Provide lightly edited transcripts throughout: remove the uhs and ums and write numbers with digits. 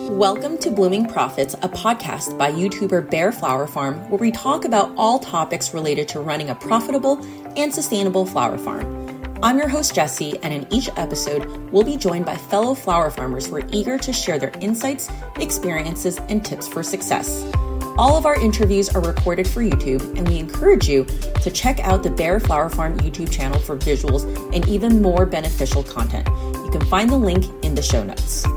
Welcome to Blooming Profits, a podcast by YouTuber Bare Flower Farm, where we talk about all topics related to running a profitable and sustainable flower farm. I'm your host, Jessie, and in each episode, we'll be joined by fellow flower farmers who are eager to share their insights, experiences, and tips for success. All of our interviews are recorded for YouTube, and we encourage you to check out the Bare Flower Farm YouTube channel for visuals and even more beneficial content. You can find the link in the show notes.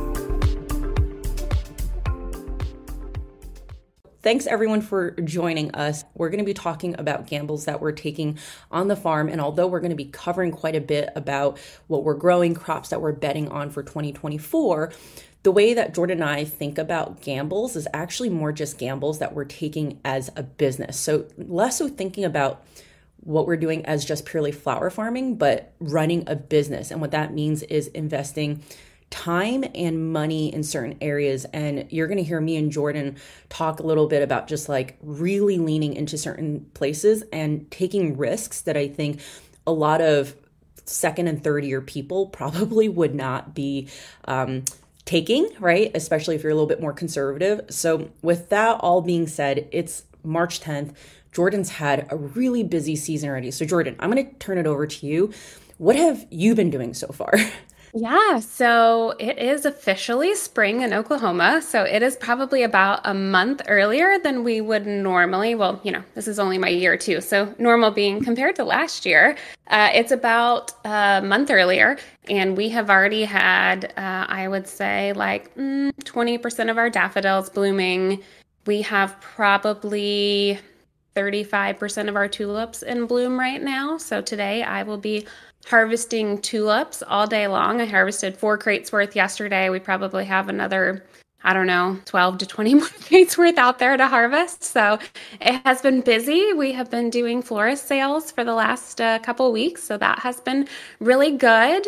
Thanks everyone for joining us. We're going to be talking about gambles that we're taking on the farm. And although we're going to be covering quite a bit about what we're growing, crops that we're betting on for 2024, the way that Jordan and I think about gambles is actually more just gambles that we're taking as a business. So less so thinking about what we're doing as just purely flower farming, but running a business. And what that means is investing time and money in certain areas. And you're going to hear me and Jordan talk a little bit about just like really leaning into certain places and taking risks that I think a lot of second and third year people probably would not be taking, right? Especially if you're a little bit more conservative. So with that all being said, it's March 10th. Jordan's had a really busy season already. So Jordan, I'm going to turn it over to you. What have you been doing so far? Yeah, so it is officially spring in Oklahoma. So it is probably about a month earlier than we would normally. Well, this is only my year too. So normal being compared to last year, it's about a month earlier. And we have already had, I would say, like 20% of our daffodils blooming. We have probably 35% of our tulips in bloom right now. So today I will be harvesting tulips all day long. I harvested 4 crates worth yesterday. We probably have another, 12 to 20 more crates worth out there to harvest. So it has been busy. We have been doing florist sales for the last couple weeks. So that has been really good.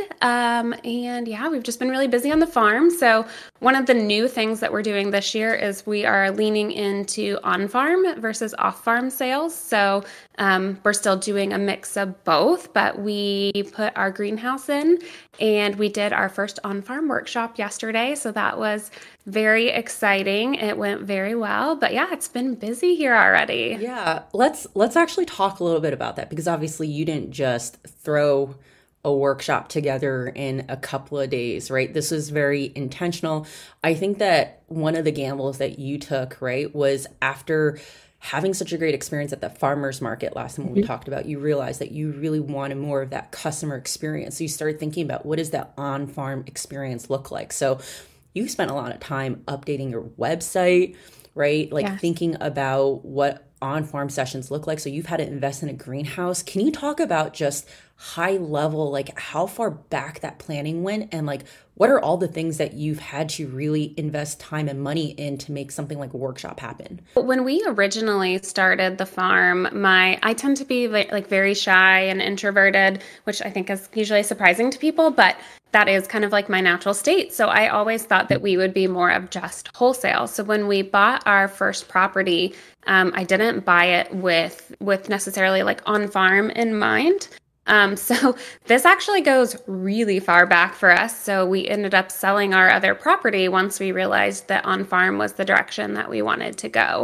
And yeah, we've just been really busy on the farm. So one of the new things that we're doing this year is we are leaning into on-farm versus off-farm sales. So we're still doing a mix of both, but we put our greenhouse in and we did our first on-farm workshop yesterday. So that was very exciting. It went very well, but yeah, it's been busy here already. Yeah, let's actually talk a little bit about that, because obviously you didn't just throw a workshop together in a couple of days, right? This was very intentional. I think that one of the gambles that you took, right, was after having such a great experience at the farmer's market last time when we talked about, you realized that you really wanted more of that customer experience. So you started thinking about, what does that on-farm experience look like? So you spent a lot of time updating your website, right? Like thinking about what on-farm sessions look like. So you've had to invest in a greenhouse. Can you talk about just high level, like how far back that planning went, and like what are all the things that you've had to really invest time and money in to make something like a workshop happen? When we originally started the farm, I tend to be like very shy and introverted, which I think is usually surprising to people, but that is kind of like my natural state. So I always thought that we would be more of just wholesale. So when we bought our first property, I didn't buy it with necessarily like on farm in mind. So this actually goes really far back for us. So we ended up selling our other property once we realized that on farm was the direction that we wanted to go.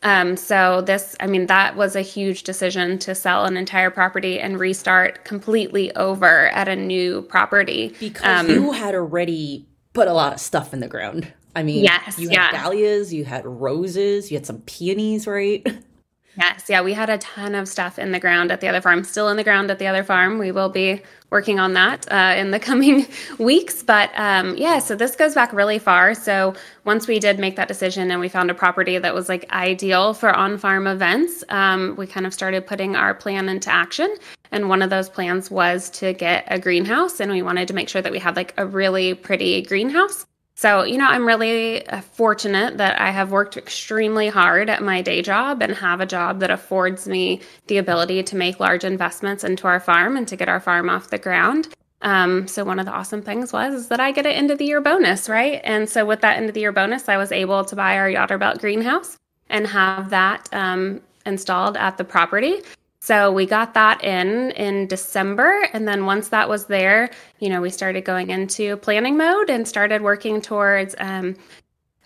That was a huge decision to sell an entire property and restart completely over at a new property. Because you had already put a lot of stuff in the ground. I mean, you had dahlias, you had roses, you had some peonies, right? Yes. Yeah. We had a ton of stuff in the ground at the other farm, still in the ground at the other farm. We will be working on that in the coming weeks. But so this goes back really far. So once we did make that decision and we found a property that was like ideal for on-farm events, we kind of started putting our plan into action. And one of those plans was to get a greenhouse. And we wanted to make sure that we had like a really pretty greenhouse. So, I'm really fortunate that I have worked extremely hard at my day job and have a job that affords me the ability to make large investments into our farm and to get our farm off the ground. So one of the awesome things is that I get an end of the year bonus, right? And so with that end of the year bonus, I was able to buy our Yotterbelt greenhouse and have that installed at the property. So we got that in December. And then once that was there, we started going into planning mode and started working towards,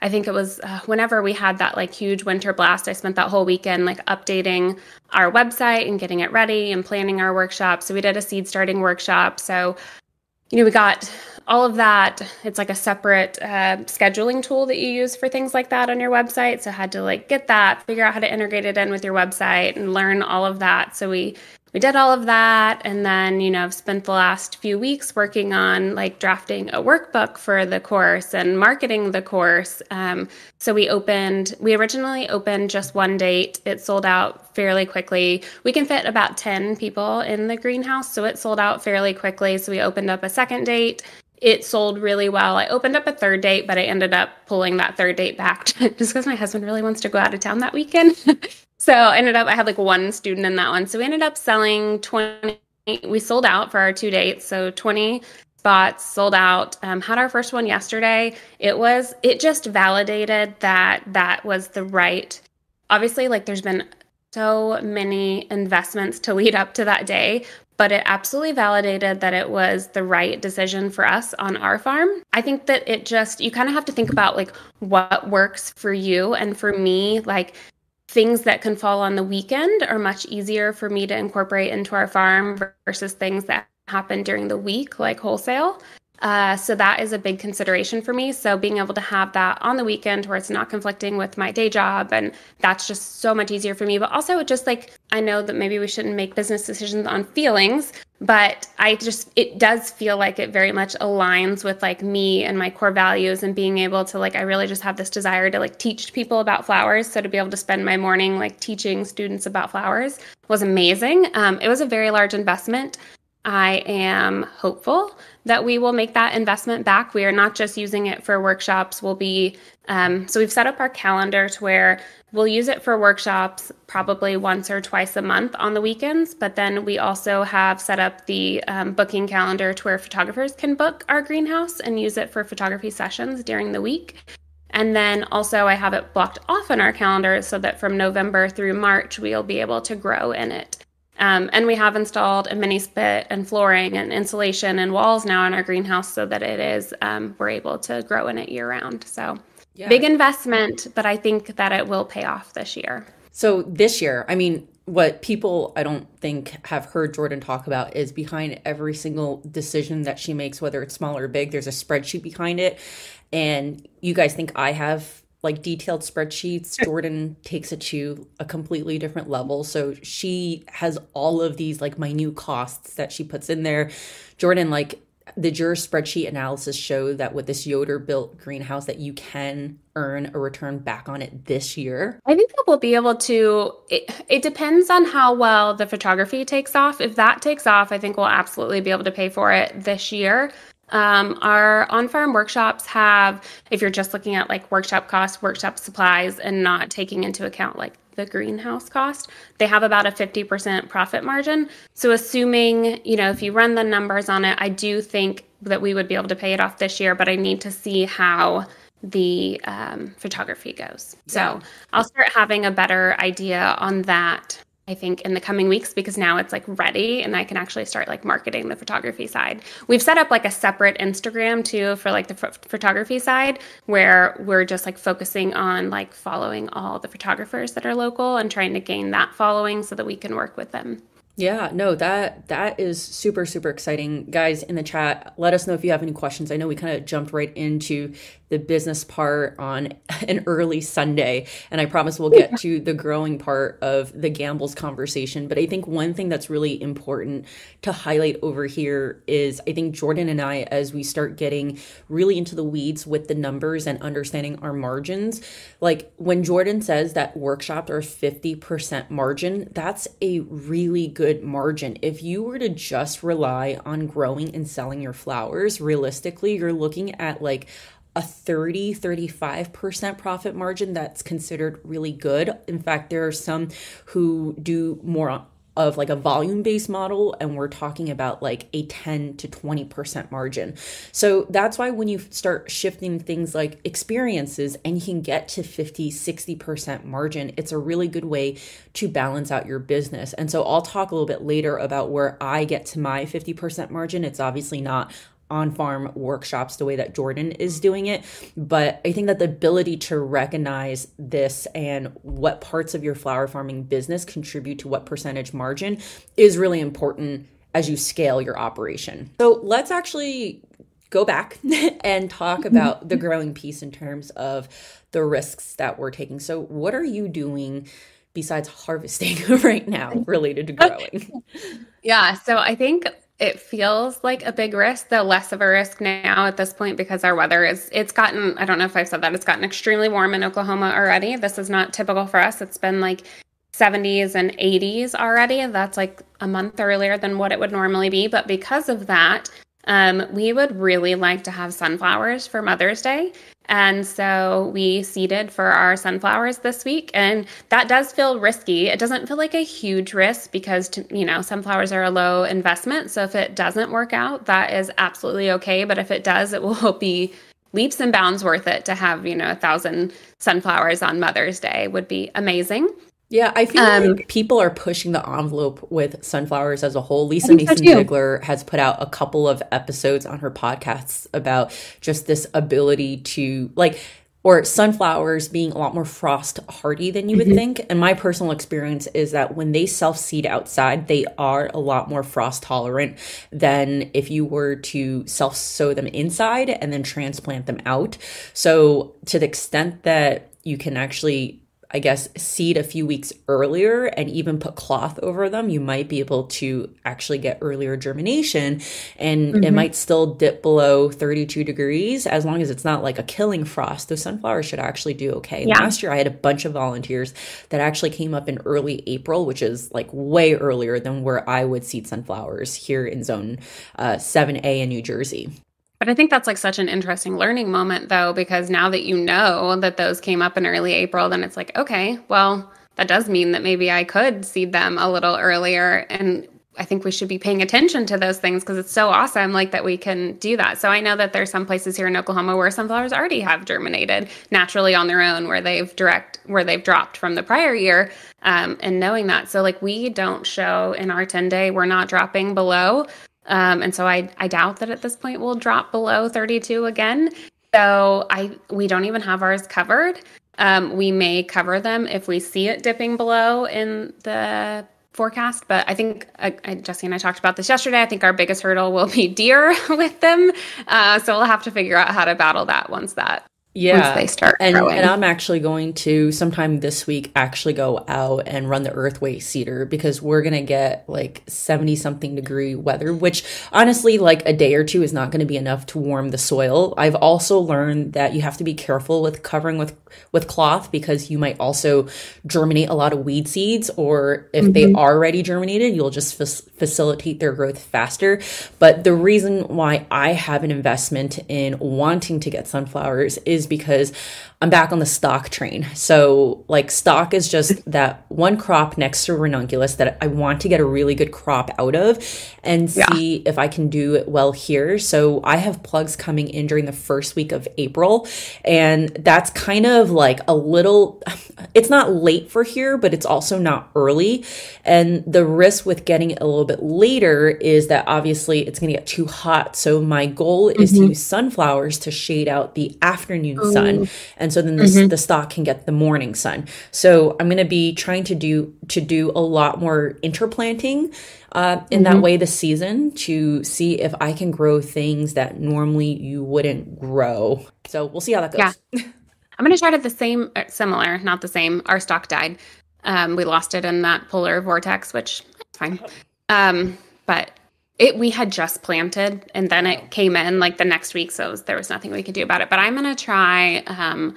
I think it was whenever we had that like huge winter blast, I spent that whole weekend like updating our website and getting it ready and planning our workshop. So we did a seed starting workshop. So, we got all of that. It's like a separate scheduling tool that you use for things like that on your website. So I had to like get that, figure out how to integrate it in with your website and learn all of that. So we did all of that. And then, I've spent the last few weeks working on like drafting a workbook for the course and marketing the course. So we originally opened just one date. It sold out fairly quickly. We can fit about 10 people in the greenhouse. So it sold out fairly quickly. So we opened up a second date. It sold really well. I opened up a third date, but I ended up pulling that third date back just because my husband really wants to go out of town that weekend. So I had like one student in that one. So we ended up selling 20. We sold out for our 2 dates. So 20 spots sold out. Had our first one yesterday. It just validated that was the right, obviously like there's been so many investments to lead up to that day, but it absolutely validated that it was the right decision for us on our farm. I think that you kind of have to think about like what works for you. And for me, like things that can fall on the weekend are much easier for me to incorporate into our farm versus things that happen during the week, like wholesale. So that is a big consideration for me. So being able to have that on the weekend where it's not conflicting with my day job, and that's just so much easier for me. But also just like, I know that maybe we shouldn't make business decisions on feelings, but it does feel like it very much aligns with like me and my core values and being able to like, I really just have this desire to like teach people about flowers. So to be able to spend my morning like teaching students about flowers was amazing. It was a very large investment. I am hopeful that we will make that investment back. We are not just using it for workshops. So we've set up our calendar to where we'll use it for workshops probably once or twice a month on the weekends. But then we also have set up the booking calendar to where photographers can book our greenhouse and use it for photography sessions during the week. And then also I have it blocked off in our calendar so that from November through March, we'll be able to grow in it. And we have installed a mini spit and flooring and insulation and walls now in our greenhouse so that we're able to grow in it year round. So big investment, but I think that it will pay off this year. So this year, I mean, what people I don't think have heard Jordan talk about is behind every single decision that she makes, whether it's small or big, there's a spreadsheet behind it. And you guys think I have like detailed spreadsheets. Jordan takes it to a completely different level. So she has all of these like minute costs that she puts in there. Jordan, like, did your spreadsheet analysis show that with this Yoder built greenhouse that you can earn a return back on it this year? I think that we'll be able to. It depends on how well the photography takes off. If that takes off, I think we'll absolutely be able to pay for it this year. Our on-farm workshops have, if you're just looking at like workshop costs, workshop supplies, and not taking into account like the greenhouse cost, they have about a 50% profit margin. So assuming, if you run the numbers on it, I do think that we would be able to pay it off this year, but I need to see how the photography goes. So I'll start having a better idea on that, I think, in the coming weeks, because now it's like ready and I can actually start like marketing the photography side. We've set up like a separate Instagram too for like the photography side, where we're just like focusing on like following all the photographers that are local and trying to gain that following so that we can work with them. Yeah, no, that is super, super exciting. Guys in the chat, let us know if you have any questions. I know we kind of jumped right into the business part on an early Sunday, and I promise we'll get to the growing part of the Gambles conversation. But I think one thing that's really important to highlight over here is I think Jordan and I, as we start getting really into the weeds with the numbers and understanding our margins, like when Jordan says that workshops are 50% margin, that's a really good margin. If you were to just rely on growing and selling your flowers, realistically, you're looking at like a 35% profit margin. That's considered really good. In fact, there are some who do more of like a volume-based model, and we're talking about like a 10 to 20% margin. So that's why when you start shifting things like experiences and you can get to 50, 60% margin, it's a really good way to balance out your business. And so I'll talk a little bit later about where I get to my 50% margin. It's obviously not on-farm workshops the way that Jordan is doing it. But I think that the ability to recognize this and what parts of your flower farming business contribute to what percentage margin is really important as you scale your operation. So let's actually go back and talk about the growing piece in terms of the risks that we're taking. So what are you doing besides harvesting right now related to growing? Yeah, so I think it feels like a big risk, though less of a risk now at this point because our weather it's gotten, I don't know if I've said that, it's gotten extremely warm in Oklahoma already. This is not typical for us. It's been like 70s and 80s already. That's like a month earlier than what it would normally be. But because of that, we would really like to have sunflowers for Mother's Day. And so we seeded for our sunflowers this week, and that does feel risky. It doesn't feel like a huge risk because, sunflowers are a low investment. So if it doesn't work out, that is absolutely okay. But if it does, it will be leaps and bounds worth it to have, 1,000 sunflowers on Mother's Day would be amazing. Yeah, I feel like people are pushing the envelope with sunflowers as a whole. Lisa Mason-Ziegler has put out a couple of episodes on her podcasts about just this ability to or sunflowers being a lot more frost hardy than you would think. And my personal experience is that when they self-seed outside, they are a lot more frost tolerant than if you were to self-sow them inside and then transplant them out. So to the extent that you can actually, I guess, seed a few weeks earlier and even put cloth over them, you might be able to actually get earlier germination, and it might still dip below 32 degrees as long as it's not like a killing frost. Those sunflowers should actually do okay. Yeah. Last year, I had a bunch of volunteers that actually came up in early April, which is like way earlier than where I would seed sunflowers here in zone 7A in New Jersey. But I think that's like such an interesting learning moment, though, because now that you know that those came up in early April, then it's like, okay, well, that does mean that maybe I could seed them a little earlier. And I think we should be paying attention to those things because it's so awesome that we can do that. So I know that there's some places here in Oklahoma where sunflowers already have germinated naturally on their own, where they've dropped from the prior year, and knowing that. So we don't show in our 10-day, we're not dropping below. And so I doubt that at this point we'll drop below 32 again. So we don't even have ours covered. We may cover them if we see it dipping below in the forecast. But I think Jesse and I talked about this yesterday. I think our biggest hurdle will be deer with them. So we'll have to figure out how to battle that once they start growing. And I'm actually going to sometime this week actually go out and run the Earthway seeder because we're going to get 70 something degree weather, which honestly, a day or two is not going to be enough to warm the soil. I've also learned that you have to be careful with covering with cloth because you might also germinate a lot of weed seeds, or if they are already germinated, you'll just facilitate their growth faster. But the reason why I have an investment in wanting to get sunflowers is because I'm back on the stock train. So stock is just that one crop next to ranunculus that I want to get a really good crop out of and see if I can do it well here. So I have plugs coming in during the first week of April, and that's kind of a little, it's not late for here, but it's also not early. And the risk with getting it a little bit later is that obviously it's going to get too hot. So my goal is to use sunflowers to shade out the afternoon sun. And so then the stock can get the morning sun. So I'm going to be trying to do a lot more interplanting in that way this season to see if I can grow things that normally you wouldn't grow. So we'll see how that goes. Yeah. I'm going to try to similar, not the same. Our stock died. We lost it in that polar vortex, which is fine. But we had just planted and then it came in the next week. So there was nothing we could do about it. But I'm going to try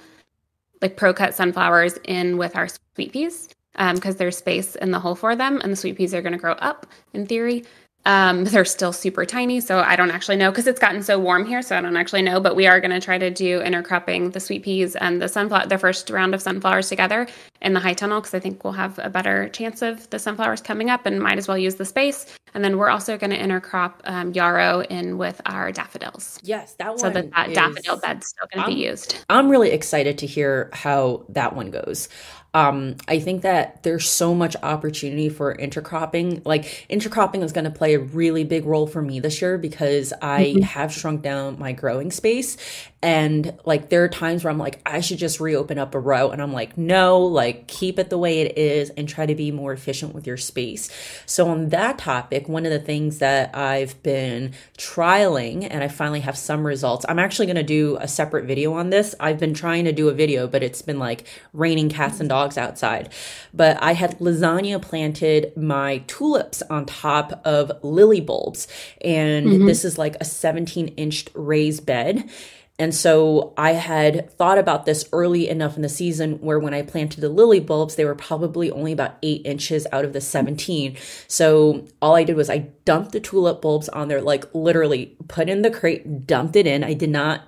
pro cut sunflowers in with our sweet peas because there's space in the hole for them. And the sweet peas are going to grow up in theory. They're still super tiny, so I don't actually know because it's gotten so warm here, so I don't actually know. But we are going to try to do intercropping the sweet peas and the first round of sunflowers together in the high tunnel because I think we'll have a better chance of the sunflowers coming up and might as well use the space. And then we're also going to intercrop yarrow in with our daffodils. Yes, that one. So that daffodil bed's still going to be used. I'm really excited to hear how that one goes. I think that there's so much opportunity for intercropping. Like intercropping is going to play a really big role for me this year because I have shrunk down my growing space. And like there are times where I'm like, I should just reopen up a row. And I'm like, no, like keep it the way it is and try to be more efficient with your space. So on that topic, one of the things that I've been trialing and I finally have some results, I'm actually going to do a separate video on this. I've been trying to do a video, but it's been like raining cats and dogs outside. But I had lasagna planted my tulips on top of lily bulbs. And this is like a 17-inch raised bed. And so I had thought about this early enough in the season where when I planted the lily bulbs, they were probably only about 8 inches out of the 17. So all I did was I dumped the tulip bulbs on there, like literally put in the crate, dumped it in. I did not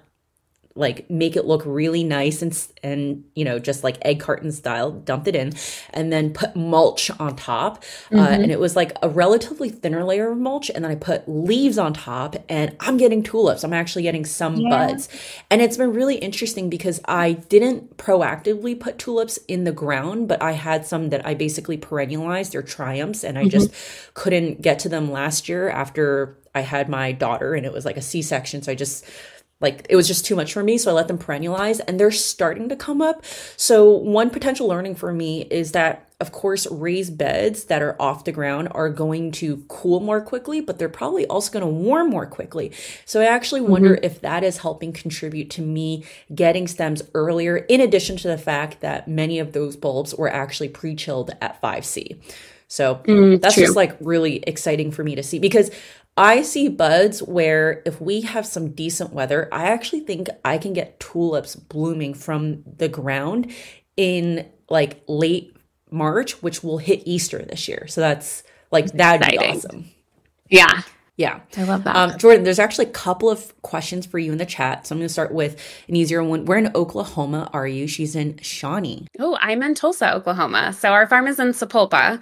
like make it look really nice and you know, just like egg carton style, dumped it in and then put mulch on top. And it was like a relatively thinner layer of mulch. And then I put leaves on top and I'm getting tulips. I'm actually getting some buds. And it's been really interesting because I didn't proactively put tulips in the ground, but I had some that I basically perennialized. They're triumphs. And I just couldn't get to them last year after I had my daughter and it was like a C-section. So I just like it was just too much for me. So I let them perennialize and they're starting to come up. So one potential learning for me is that, of course, raised beds that are off the ground are going to cool more quickly, but they're probably also going to warm more quickly. So I actually wonder if that is helping contribute to me getting stems earlier, in addition to the fact that many of those bulbs were actually pre-chilled at 5C. So that's just like really exciting for me to see because I see buds where if we have some decent weather, I actually think I can get tulips blooming from the ground in like late March, which will hit Easter this year. So that's like, that'd be awesome. Yeah. Yeah. I love that. Jordan, there's actually a couple of questions for you in the chat. So I'm going to start with an easier one. Where in Oklahoma are you? She's in Shawnee. Oh, I'm in Tulsa, Oklahoma. So our farm is in Sapulpa.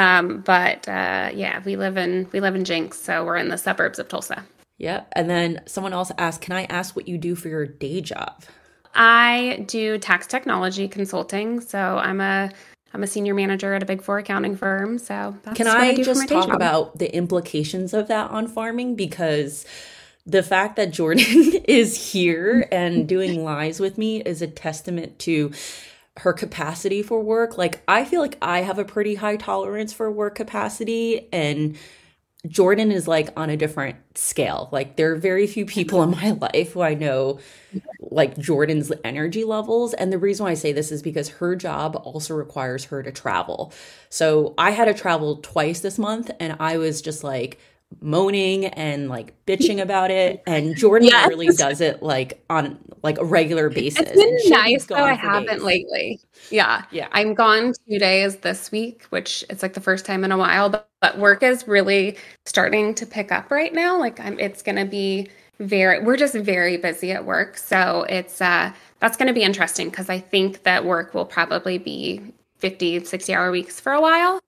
Yeah, we live in Jenks. So we're in the suburbs of Tulsa. Yeah. And then someone else asked, can I ask what you do for your day job? I do tax technology consulting. So I'm a senior manager at a Big Four accounting firm. So that's Can what I do just for my day talk job. about the implications of that on farming? Because the fact that Jordan is here and doing lives with me is a testament to her capacity for work. Like, I feel like I have a pretty high tolerance for work capacity, and Jordan is like on a different scale. Like, there are very few people in my life who I know like Jordan's energy levels. And the reason why I say this is because her job also requires her to travel. So I had to travel twice this month and I was just like moaning and like bitching about it. And Jordan really does it like on like a regular basis. It's been nice though. I haven't lately. Yeah. Yeah. I'm gone 2 days this week, which it's like the first time in a while, but work is really starting to pick up right now. Like it's going to be we're just very busy at work. So it's, that's going to be interesting because I think that work will probably be 50, 60-hour weeks for a while.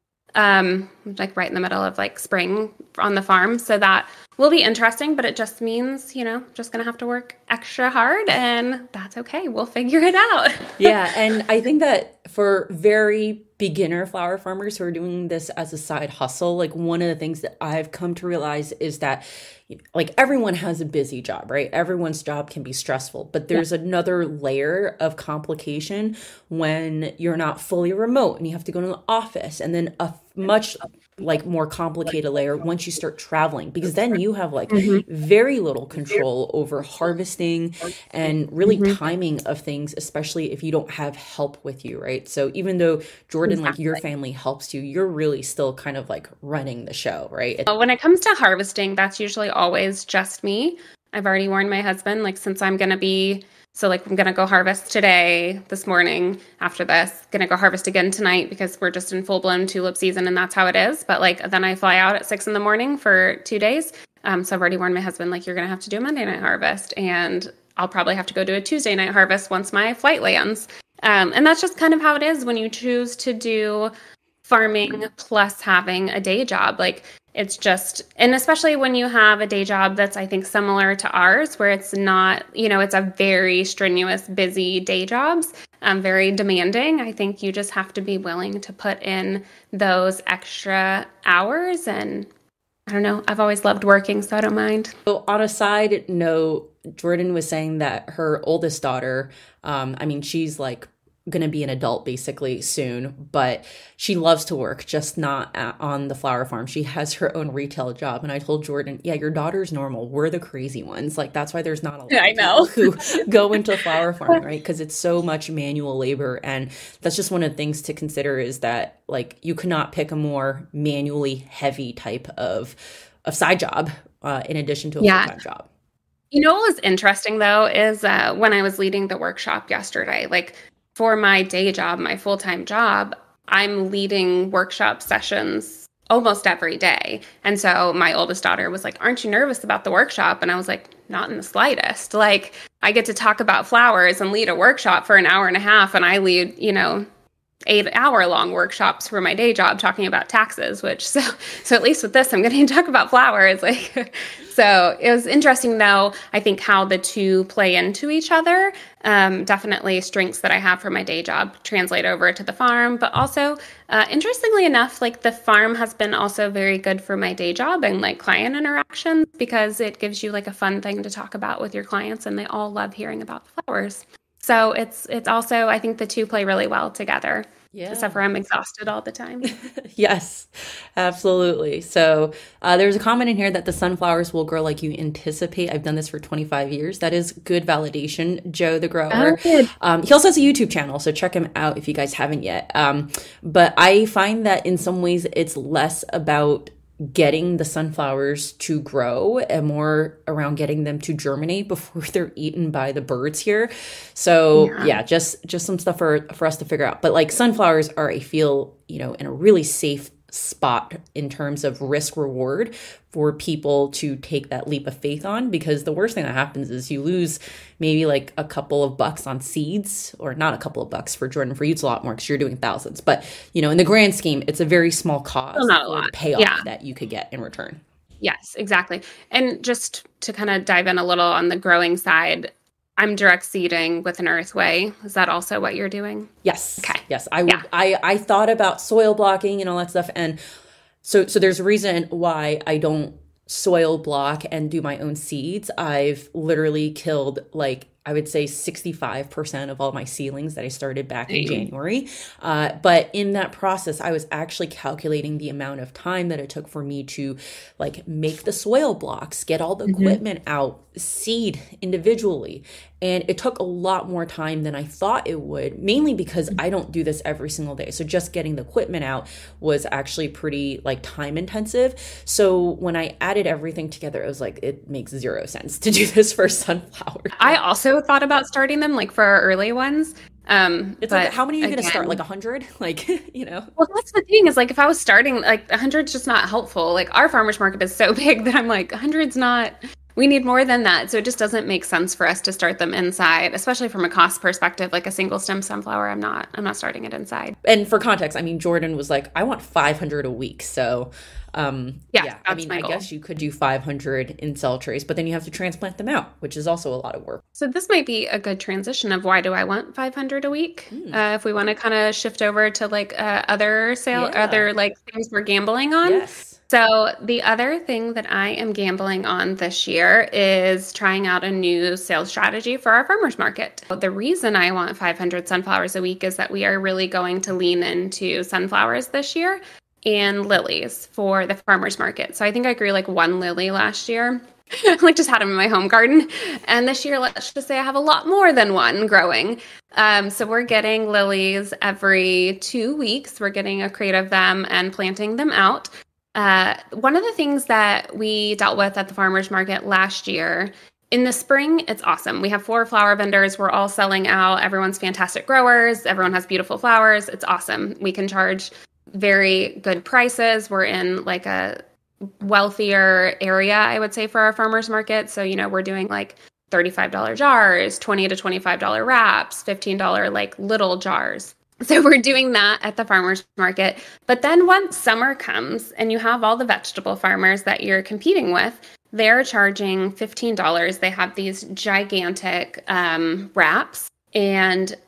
Like right in the middle of like spring on the farm. So that will be interesting, but it just means, just going to have to work extra hard and that's okay. We'll figure it out. Yeah. And I think that for very beginner flower farmers who are doing this as a side hustle, like one of the things that I've come to realize is that like everyone has a busy job, right? Everyone's job can be stressful, but there's another layer of complication when you're not fully remote and you have to go to the office, and then a much like more complicated layer once you start traveling, because then you have like very little control over harvesting and really timing of things, especially if you don't have help with you, right? So even though Jordan, like your family helps you, you're really still kind of like running the show, right? When it comes to harvesting, that's usually always just me. I've already warned my husband, like since I'm going to be I'm going to go harvest today, this morning, after this, going to go harvest again tonight because we're just in full blown tulip season and that's how it is. But like, then I fly out at 6 a.m. for 2 days. So I've already warned my husband, like, you're going to have to do a Monday night harvest and I'll probably have to go do a Tuesday night harvest once my flight lands. And that's just kind of how it is when you choose to do farming plus having a day job. Like, it's just, and especially when you have a day job that's, I think, similar to ours, where it's not, it's a very strenuous, busy day jobs. very demanding. I think you just have to be willing to put in those extra hours. And I don't know, I've always loved working, so I don't mind. So on a side note, Jordan was saying that her oldest daughter, she's like going to be an adult basically soon, but she loves to work, just not on the flower farm. She has her own retail job. And I told Jordan, yeah, your daughter's normal. We're the crazy ones. Like, that's why there's not a lot I know. of people who go into flower farming, right? Because it's so much manual labor. And that's just one of the things to consider, is that like you cannot pick a more manually heavy type of side job in addition to a full-time job. You know what was interesting though is when I was leading the workshop yesterday, like for my day job, my full-time job, I'm leading workshop sessions almost every day. And so my oldest daughter was like, "Aren't you nervous about the workshop?" And I was like, "Not in the slightest." Like, I get to talk about flowers and lead a workshop for an hour and a half, and I lead, 8-hour-long workshops for my day job talking about taxes, so at least with this, I'm going to talk about flowers. Like, so it was interesting though, I think how the two play into each other. Definitely strengths that I have for my day job translate over to the farm, but also, interestingly enough, like the farm has been also very good for my day job and like client interactions, because it gives you like a fun thing to talk about with your clients, and they all love hearing about the flowers. So it's also, I think the two play really well together. Yeah. Except for I'm exhausted all the time. Yes, absolutely. So there's a comment in here that the sunflowers will grow like you anticipate. I've done this for 25 years. That is good validation, Joe the grower. He also has a YouTube channel, so check him out if you guys haven't yet. But I find that in some ways it's less about getting the sunflowers to grow and more around getting them to germinate before they're eaten by the birds here. So yeah, just some stuff for us to figure out. But like sunflowers are, I feel, in a really safe spot in terms of risk reward for people to take that leap of faith on, because the worst thing that happens is you lose maybe like a couple of bucks on seeds, or not a couple of bucks for Jordan. For you, it's a lot more because you're doing thousands. But, in the grand scheme, it's a very small cost or payoff that you could get in return. Yes, exactly. And just to kind of dive in a little on the growing side, I'm direct seeding with an Earthway. Is that also what you're doing? Yes. Okay. Yes. I thought about soil blocking and all that stuff. And so there's a reason why I don't soil block and do my own seeds. I've literally killed, like, I would say 65% of all my seedlings that I started back in January. But in that process, I was actually calculating the amount of time that it took for me to like make the soil blocks, get all the equipment out, seed individually. And it took a lot more time than I thought it would, mainly because I don't do this every single day. So just getting the equipment out was actually pretty like time intensive. So when I added everything together, it was like, it makes zero sense to do this for sunflowers. I also thought about starting them like for our early ones. It's like, how many are you going to start? Like 100? Like, Well, that's the thing is like, if I was starting, like 100's just not helpful. Like our farmer's market is so big that I'm like, 100's not, we need more than that. So it just doesn't make sense for us to start them inside, especially from a cost perspective. Like a single stem sunflower, I'm not starting it inside. And for context, Jordan was like, I want 500 a week. So I guess you could do 500 in cell trays, but then you have to transplant them out, which is also a lot of work. So this might be a good transition of why do I want 500 a week? If we want to kind of shift over to like other like things we're gambling on. Yes. So the other thing that I am gambling on this year is trying out a new sales strategy for our farmers market. The reason I want 500 sunflowers a week is that we are really going to lean into sunflowers this year and lilies for the farmers market. So I think I grew like one lily last year. Like just had them in my home garden. And this year, let's just say I have a lot more than one growing. So we're getting lilies every 2 weeks. We're getting a crate of them and planting them out. One of the things that we dealt with at the farmers market last year, in the spring, it's awesome. We have 4 flower vendors. We're all selling out. Everyone's fantastic growers. Everyone has beautiful flowers. It's awesome. We can charge very good prices. We're in like a wealthier area, I would say, for our farmers market. So, we're doing like $35 jars, $20 to $25 wraps, $15 like little jars. So we're doing that at the farmers market. But then once summer comes and you have all the vegetable farmers that you're competing with, they're charging $15. They have these gigantic wraps. And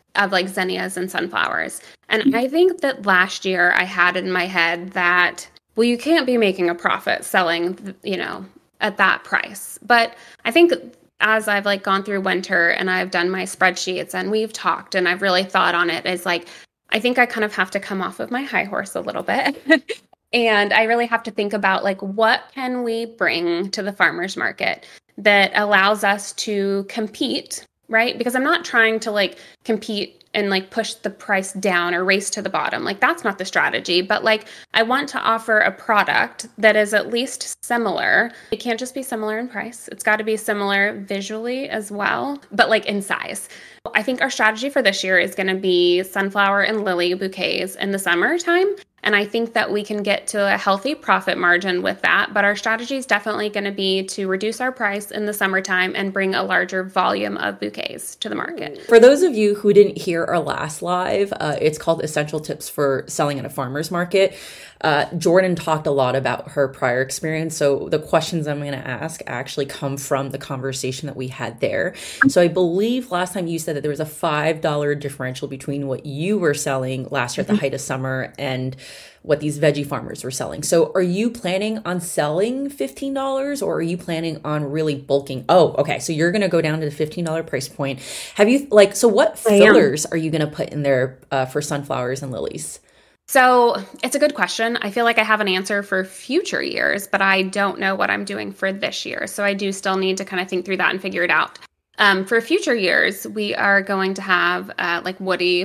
of like zinnias and sunflowers. And I think that last year I had in my head that, well, you can't be making a profit selling, at that price. But I think as I've like gone through winter and I've done my spreadsheets and we've talked and I've really thought on it, is like, I think I kind of have to come off of my high horse a little bit. And I really have to think about like, what can we bring to the farmer's market that allows us to compete, right? Because I'm not trying to like compete and like push the price down or race to the bottom. Like that's not the strategy, but like I want to offer a product that is at least similar. It can't just be similar in price. It's got to be similar visually as well, but like in size. I think our strategy for this year is going to be sunflower and lily bouquets in the summertime. And I think that we can get to a healthy profit margin with that. But our strategy is definitely going to be to reduce our price in the summertime and bring a larger volume of bouquets to the market. For those of you who didn't hear our last live, it's called Essential Tips for Selling at a Farmer's Market. Jordan talked a lot about her prior experience. So the questions I'm going to ask actually come from the conversation that we had there. So I believe last time you said that there was a $5 differential between what you were selling last year at the height of summer and what these veggie farmers were selling. So are you planning on selling $15 or are you planning on really bulking? Oh, okay. So you're going to go down to the $15 price point. Have you so what fillers are you going to put in there for sunflowers and lilies? So it's a good question. I feel like I have an answer for future years, but I don't know what I'm doing for this year. So I do still need to kind of think through that and figure it out. For future years, we are going to have woody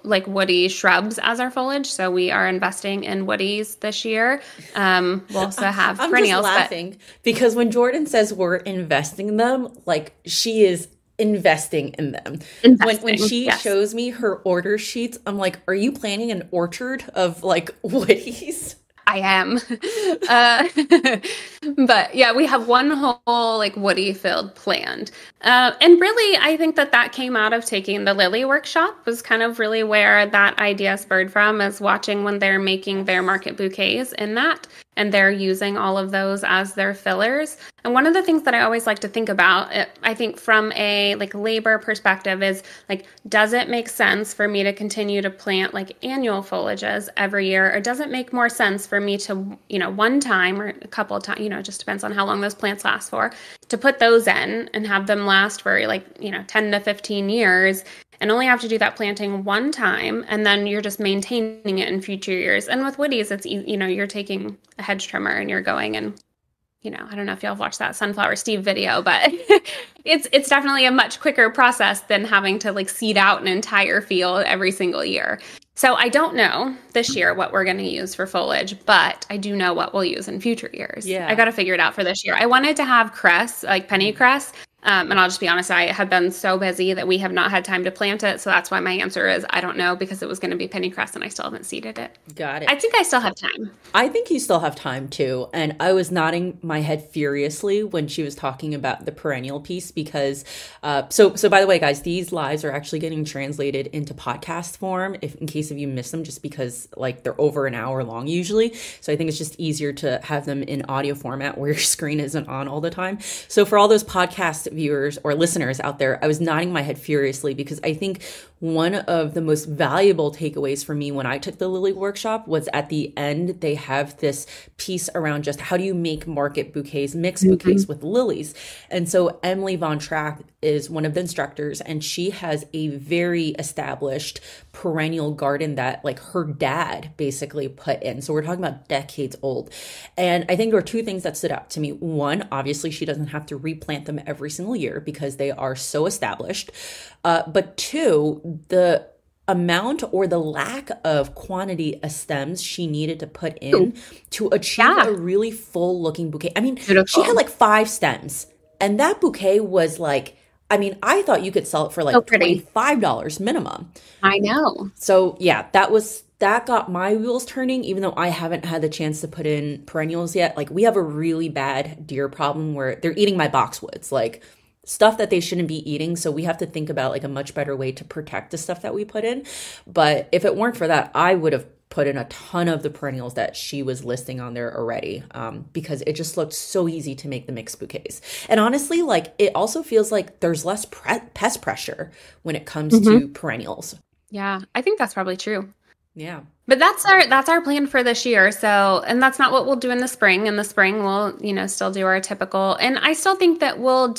shrubs as our foliage. So we are investing in woodies this year. We'll also have perennials. I'm just laughing because when Jordan says we're investing in them, like she is investing in them. When she shows me her order sheets, I'm like, are you planning an orchard of like woodies? I am. But yeah, we have one whole like woody field planned. And really, I think that came out of taking the Lily workshop was kind of really where that idea spurred from, is watching when they're making their market bouquets in that. And they're using all of those as their fillers. And one of the things that I always like to think about, I think from a like labor perspective, is like, does it make sense for me to continue to plant like annual foliages every year? Or does it make more sense for me to, one time or a couple of times, it just depends on how long those plants last for, to put those in and have them last for 10 to 15 years and only have to do that planting one time, and then you're just maintaining it in future years. And with woodies, it's you're taking a hedge trimmer and you're going and I don't know if y'all have watched that Sunflower Steve video, but it's definitely a much quicker process than having to like seed out an entire field every single year. So I don't know this year what we're going to use for foliage, but I do know what we'll use in future years. Yeah, I got to figure it out for this year. I wanted to have cress, like penny cress. And I'll just be honest, I have been so busy that we have not had time to plant it. So that's why my answer is I don't know, because it was going to be pennycress and I still haven't seeded it. Got it. I think I still have time. I think you still have time too. And I was nodding my head furiously when she was talking about the perennial piece because, so by the way, guys, these lives are actually getting translated into podcast form in case of you miss them, just because like they're over an hour long usually. So I think it's just easier to have them in audio format where your screen isn't on all the time. So for all those podcast viewers or listeners out there, I was nodding my head furiously because I think one of the most valuable takeaways for me when I took the Lily workshop was at the end, they have this piece around just how do you make market bouquets, mix bouquets with lilies. And so Emily Von Trapp is one of the instructors, and she has a very established perennial garden that like her dad basically put in. So we're talking about decades old. And I think there were two things that stood out to me. One, obviously she doesn't have to replant them every single year because they are so established. But two, the amount or the lack of quantity of stems she needed to put in to achieve a really full looking bouquet. I mean, she had like 5 stems and that bouquet was like, I mean, I thought you could sell it for like $25 minimum. I know. So yeah, that got my wheels turning, even though I haven't had the chance to put in perennials yet. Like we have a really bad deer problem where they're eating my boxwoods, like stuff that they shouldn't be eating. So we have to think about like a much better way to protect the stuff that we put in. But if it weren't for that, I would have put in a ton of the perennials that she was listing on there already, because it just looked so easy to make the mixed bouquets. And honestly, like it also feels like there's less pest pressure when it comes to perennials. Yeah, I think that's probably true. Yeah. But that's our plan for this year. So, and that's not what we'll do in the spring. In the spring, we'll, still do our typical. And I still think that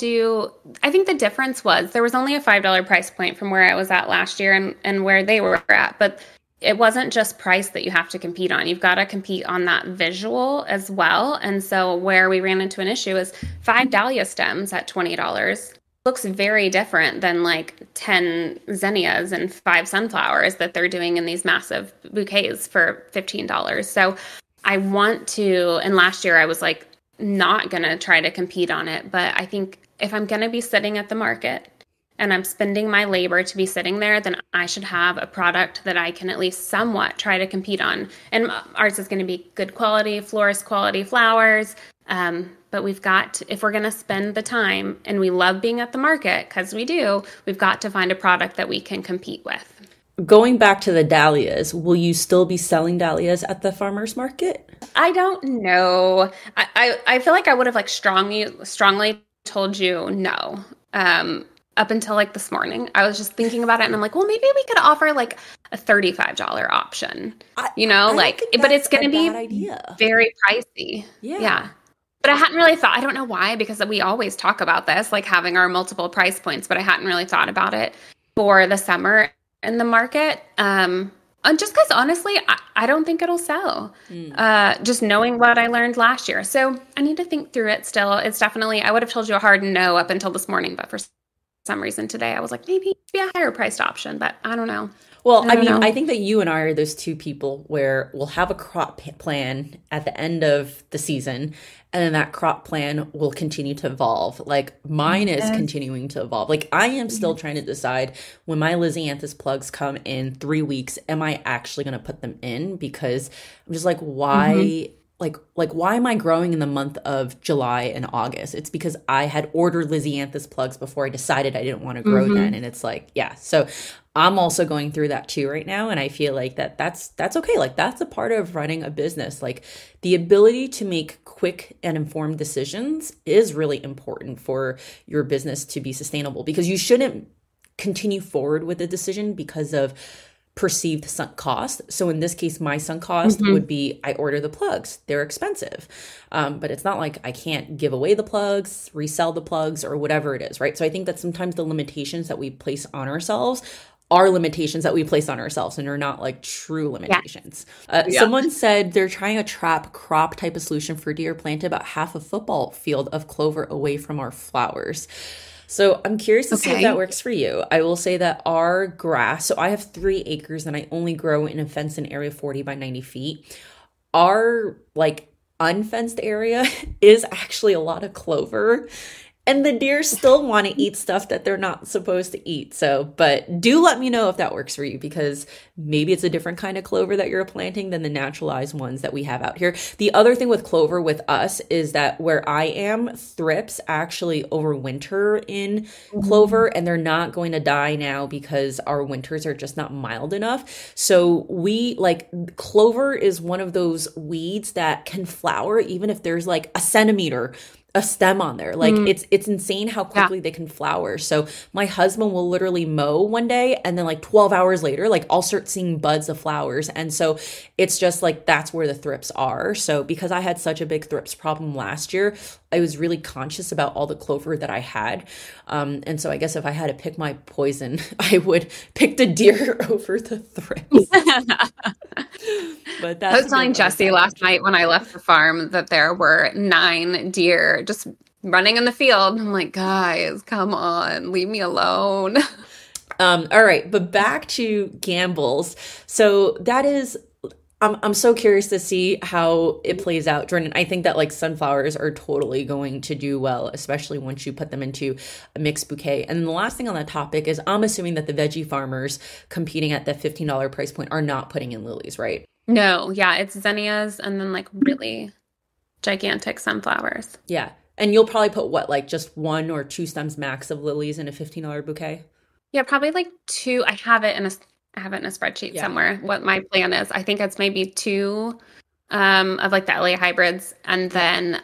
I think the difference was there was only a $5 price point from where I was at last year and where they were at. But it wasn't just price that you have to compete on. You've got to compete on that visual as well. And so where we ran into an issue is 5 dahlia stems at $20 looks very different than like 10 zinnias and 5 sunflowers that they're doing in these massive bouquets for $15. So I want to, and last year I was like not going to try to compete on it. But I think if I'm going to be sitting at the market and I'm spending my labor to be sitting there, then I should have a product that I can at least somewhat try to compete on. And ours is going to be good quality, florist quality flowers. But if we're going to spend the time, and we love being at the market because we do, we've got to find a product that we can compete with. Going back to the dahlias, will you still be selling dahlias at the farmer's market? I don't know. I feel like I would have like strongly told you no. Up until like this morning, I was just thinking about it and I'm like, well, maybe we could offer like a $35 option, but it's going to be very pricey. Yeah. But I hadn't really thought, I don't know why, because we always talk about this, like having our multiple price points, but I hadn't really thought about it for the summer in the market. And just because honestly, I don't think it'll sell, just knowing what I learned last year. So I need to think through it still. It's definitely, I would have told you a hard no up until this morning, but for some reason today I was like, maybe be a higher priced option, but I don't know. Well, I think that you and I are those two people where we'll have a crop plan at the end of the season, and then that crop plan will continue to evolve. Like mine is continuing to evolve. Like I am still trying to decide when my Lisianthus plugs come in 3 weeks, am I actually going to put them in? Because I'm just like, why? Like why am I growing in the month of July and August? It's because I had ordered Lisianthus plugs before I decided I didn't want to grow then. And it's like, yeah. So I'm also going through that too right now. And I feel like that's okay. Like that's a part of running a business. Like the ability to make quick and informed decisions is really important for your business to be sustainable, because you shouldn't continue forward with a decision because of perceived sunk cost. So in this case, my sunk cost would be I order the plugs. They're expensive. But it's not like I can't give away the plugs, resell the plugs, or whatever it is, right? So I think that sometimes the limitations that we place on ourselves are limitations that we place on ourselves and are not like true limitations. Someone said they're trying a trap crop type of solution for deer planted about half a football field of clover away from our flowers. So I'm curious to see if that works for you. I will say that our grass, so I have 3 acres and I only grow in a fenced-in area 40 by 90 feet. Our like unfenced area is actually a lot of clover. And the deer still want to eat stuff that they're not supposed to eat. So, but do let me know if that works for you, because maybe it's a different kind of clover that you're planting than the naturalized ones that we have out here. The other thing with clover with us is that where I am, thrips actually overwinter in clover, and they're not going to die now because our winters are just not mild enough. So clover is one of those weeds that can flower even if there's like a centimeter a stem on there. Like it's insane how quickly they can flower. So my husband will literally mow one day and then like 12 hours later, like I'll start seeing buds of flowers. And so it's just like, that's where the thrips are. So because I had such a big thrips problem last year, I was really conscious about all the clover that I had. And so I guess if I had to pick my poison, I would pick the deer over the thrips. But that's I was telling Jesse last night when I left the farm that there were 9 deer just running in the field. I'm like, guys, come on, leave me alone. All right, but back to Gambles. So that is, I'm so curious to see how it plays out, Jordan. I think that like sunflowers are totally going to do well, especially once you put them into a mixed bouquet. And then the last thing on that topic is I'm assuming that the veggie farmers competing at that $15 price point are not putting in lilies, right? No, yeah, it's zinnias and then like really gigantic sunflowers. Yeah. And you'll probably put what, like just 1 or 2 stems max of lilies in a $15 bouquet? Yeah, probably like 2. I have it in I have it in a spreadsheet somewhere, what my plan is. I think it's maybe 2 of like the LA hybrids, and then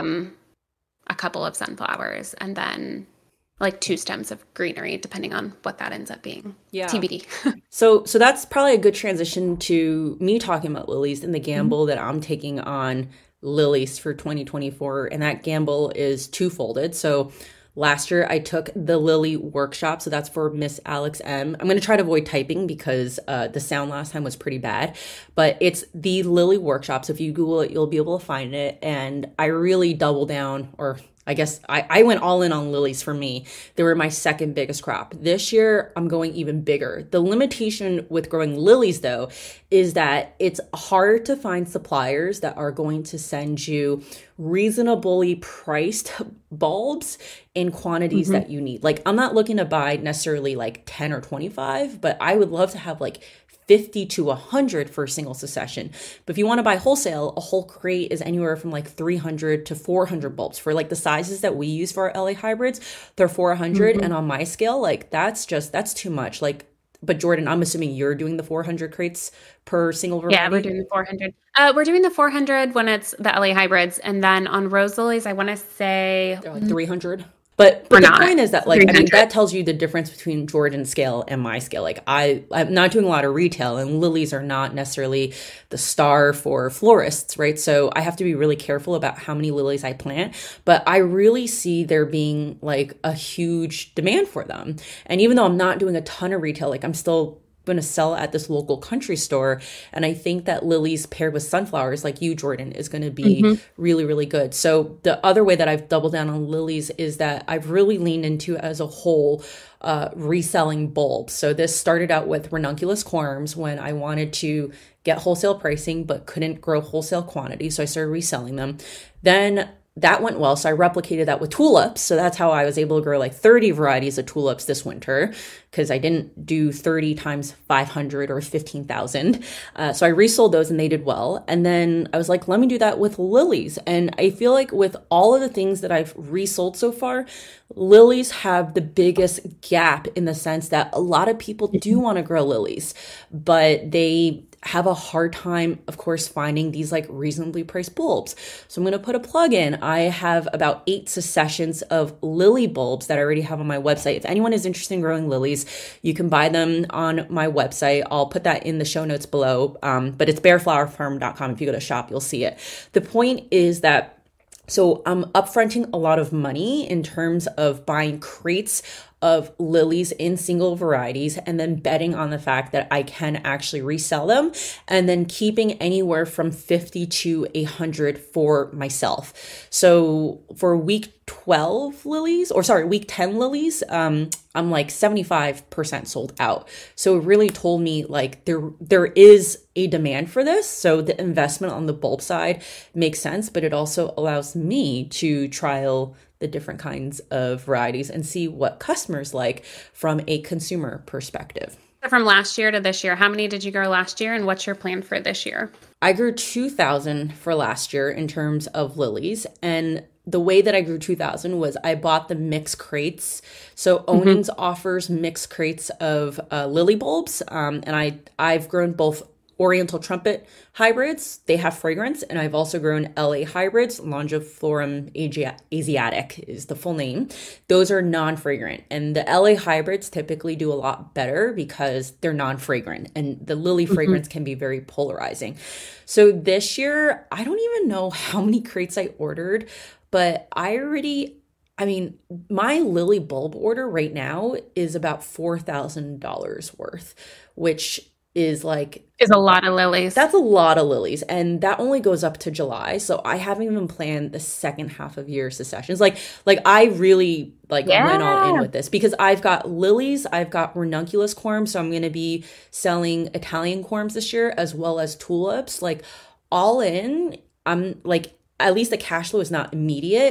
a couple of sunflowers, and then like 2 stems of greenery, depending on what that ends up being. Yeah. TBD. So that's probably a good transition to me talking about lilies and the gamble that I'm taking on lilies for 2024. And that gamble is twofolded. So last year I took the Lily workshop. So that's for Miss Alex M. I'm going to try to avoid typing because the sound last time was pretty bad, but it's the Lily workshop. So if you Google it, you'll be able to find it. And I really double down, or I guess I went all in on lilies for me. They were my second biggest crop. This year, I'm going even bigger. The limitation with growing lilies, though, is that it's hard to find suppliers that are going to send you reasonably priced bulbs in quantities that you need. Like, I'm not looking to buy necessarily like 10 or 25, but I would love to have like 50 to 100 for a single succession. But if you want to buy wholesale, a whole crate is anywhere from like 300 to 400 bulbs. For like the sizes that we use for our LA hybrids, they're 400. And on my scale, like that's too much. Like, but Jordan, I'm assuming you're doing the 400 crates per single variety? Yeah, we're doing the 400. We're doing the 400 when it's the LA hybrids. And then on rose lilies, I want to say they're like 300. But the point is that, like, 300. I mean, that tells you the difference between Jordan's scale and my scale. Like, I'm not doing a lot of retail, and lilies are not necessarily the star for florists, right? So I have to be really careful about how many lilies I plant. But I really see there being, like, a huge demand for them. And even though I'm not doing a ton of retail, like, I'm still going to sell at this local country store. And I think that lilies paired with sunflowers, like you, Jordan, is going to be really, really good. So the other way that I've doubled down on lilies is that I've really leaned into as a whole reselling bulbs. So this started out with ranunculus corms when I wanted to get wholesale pricing, but couldn't grow wholesale quantity. So I started reselling them. Then that went well. So I replicated that with tulips. So that's how I was able to grow like 30 varieties of tulips this winter, because I didn't do 30 times 500 or 15,000. So I resold those and they did well. And then I was like, let me do that with lilies. And I feel like with all of the things that I've resold so far, lilies have the biggest gap in the sense that a lot of people do want to grow lilies, but they have a hard time, of course, finding these like reasonably priced bulbs. So I'm going to put a plug in. I have about 8 successions of lily bulbs that I already have on my website. If anyone is interested in growing lilies, you can buy them on my website. I'll put that in the show notes below. But it's bearflowerfarm.com. If you go to shop, you'll see it. The point is that so I'm upfronting a lot of money in terms of buying crates of lilies in single varieties and then betting on the fact that I can actually resell them and then keeping anywhere from 50 to 100 for myself. So for week 12 lilies, or sorry, week 10 lilies, I'm like 75% sold out. So it really told me like there is a demand for this. So the investment on the bulb side makes sense, but it also allows me to trial the different kinds of varieties and see what customers like from a consumer perspective. From last year to this year, how many did you grow last year and what's your plan for this year? I grew 2,000 for last year in terms of lilies. And the way that I grew 2,000 was I bought the mixed crates. So Onans offers mixed crates of lily bulbs. And I've grown both Oriental trumpet hybrids. They have fragrance. And I've also grown LA hybrids. Longiflorum asiatic is the full name. Those are non-fragrant. And the LA hybrids typically do a lot better because they're non-fragrant. And the lily fragrance can be very polarizing. So this year, I don't even know how many crates I ordered, but my lily bulb order right now is about $4,000 worth, which is a lot of lilies. That's a lot of lilies. And that only goes up to July. So I haven't even planned the second half of year successions. Like I really went all in with this because I've got lilies, I've got ranunculus corms. So I'm going to be selling Italian corms this year as well as tulips. Like all in, I'm like, at least the cash flow is not immediate,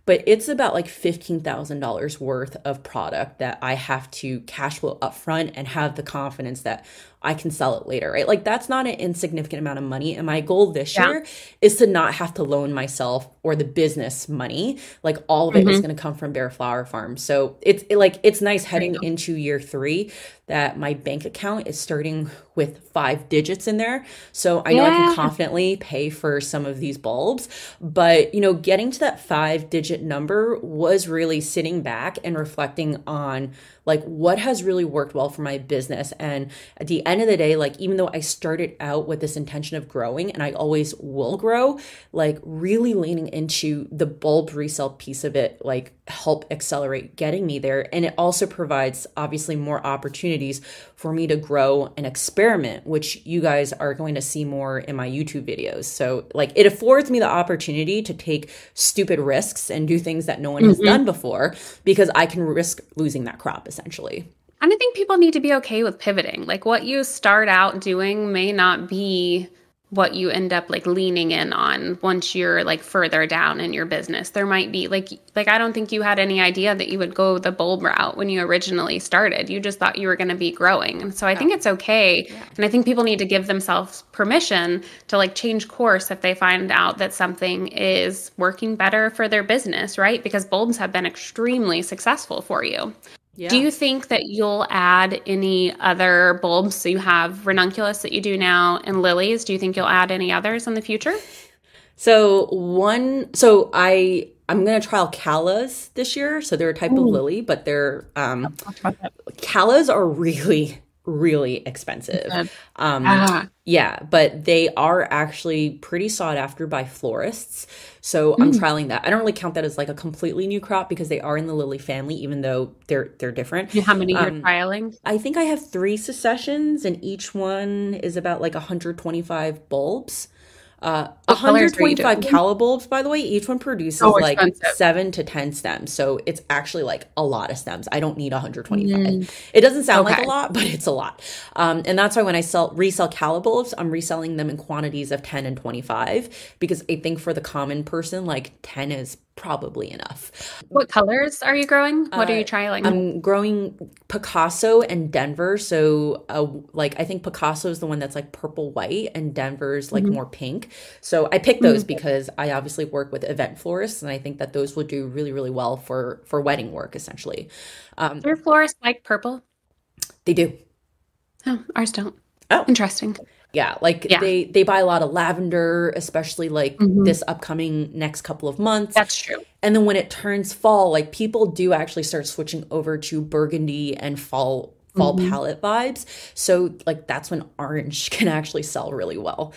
but it's about like $15,000 worth of product that I have to cash flow upfront and have the confidence that I can sell it later, right? Like that's not an insignificant amount of money. And my goal this year is to not have to loan myself or the business money. Like all of it is going to come from Bear Flower Farm. So it's nice heading into year 3 that my bank account is starting with 5 digits in there. So I know I can confidently pay for some of these bulbs, but getting to that 5-digit number was really sitting back and reflecting on like what has really worked well for my business. And at the end of the day, like even though I started out with this intention of growing and I always will grow, like really leaning into the bulb resale piece of it, like help accelerate getting me there. And it also provides obviously more opportunities for me to grow and experiment, which you guys are going to see more in my YouTube videos. So like it affords me the opportunity to take stupid risks and do things that no one has done before because I can risk losing that crop essentially. And I think people need to be okay with pivoting. Like what you start out doing may not be what you end up like leaning in on once you're like further down in your business. There might be like I don't think you had any idea that you would go the bulb route when you originally started. You just thought you were going to be growing. And so I think it's okay. Yeah. And I think people need to give themselves permission to like change course if they find out that something is working better for their business, right? Because bulbs have been extremely successful for you. Yeah. Do you think that you'll add any other bulbs? So you have ranunculus that you do now and lilies. Do you think you'll add any others in the future? So I'm going to trial callas this year. So they're a type of lily, but they're callas are really, really expensive. Yeah, but they are actually pretty sought after by florists. So I'm trialing that. I don't really count that as like a completely new crop because they are in the lily family, even though they're different. How many you're trialing? I think I have 3 successions and each one is about like 125 bulbs. 125 calla bulbs, by the way. Each one produces like 7 to 10 stems. So it's actually like a lot of stems. I don't need 125. It doesn't sound like a lot, but it's a lot. And that's why when I resell calla bulbs, I'm reselling them in quantities of 10 and 25 because I think for the common person, like 10 is probably enough. What colors are you growing? What are you trialing? I'm growing Picasso and Denver. So like I think Picasso is the one that's like purple white and Denver's like more pink. So I picked those because I obviously work with event florists and I think that those will do really, really well for wedding work essentially. Do your florists like purple? They do. Oh, ours don't. Oh, interesting. Yeah, they buy a lot of lavender, especially like this upcoming next couple of months. That's true. And then when it turns fall, like people do actually start switching over to burgundy and fall palette vibes. So like that's when orange can actually sell really well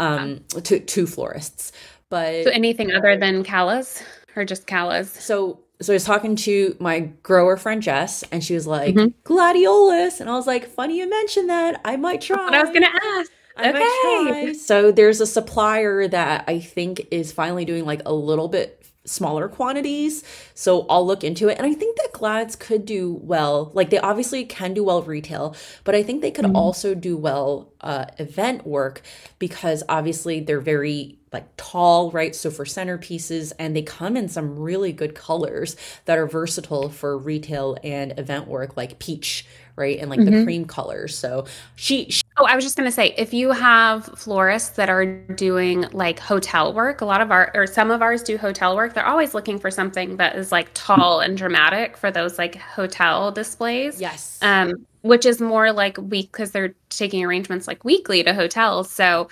to florists. But so anything other than callas or just callas? So I was talking to my grower friend Jess, and she was like, gladiolus. And I was like, funny you mentioned that. I might try. That's what I was going to ask. I might try. So there's a supplier that I think is finally doing like a little bit smaller quantities. So I'll look into it. And I think that glads could do well. Like they obviously can do well retail, but I think they could also do well event work because obviously they're very like tall, right? So for centerpieces, and they come in some really good colors that are versatile for retail and event work, like peach, right? And like the cream colors. So Oh, I was just going to say, if you have florists that are doing like hotel work, some of ours do hotel work. They're always looking for something that is like tall and dramatic for those like hotel displays. Yes. Which is more like because they're taking arrangements like weekly to hotels. So,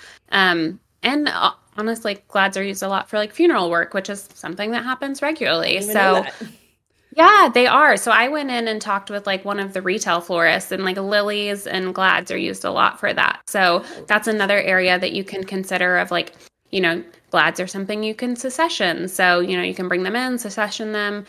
honestly, glads are used a lot for like funeral work, which is something that happens regularly. So yeah, they are. So I went in and talked with like one of the retail florists, and like lilies and glads are used a lot for that. So that's another area that you can consider of like, glads are something you can succession. So, you can bring them in, succession them.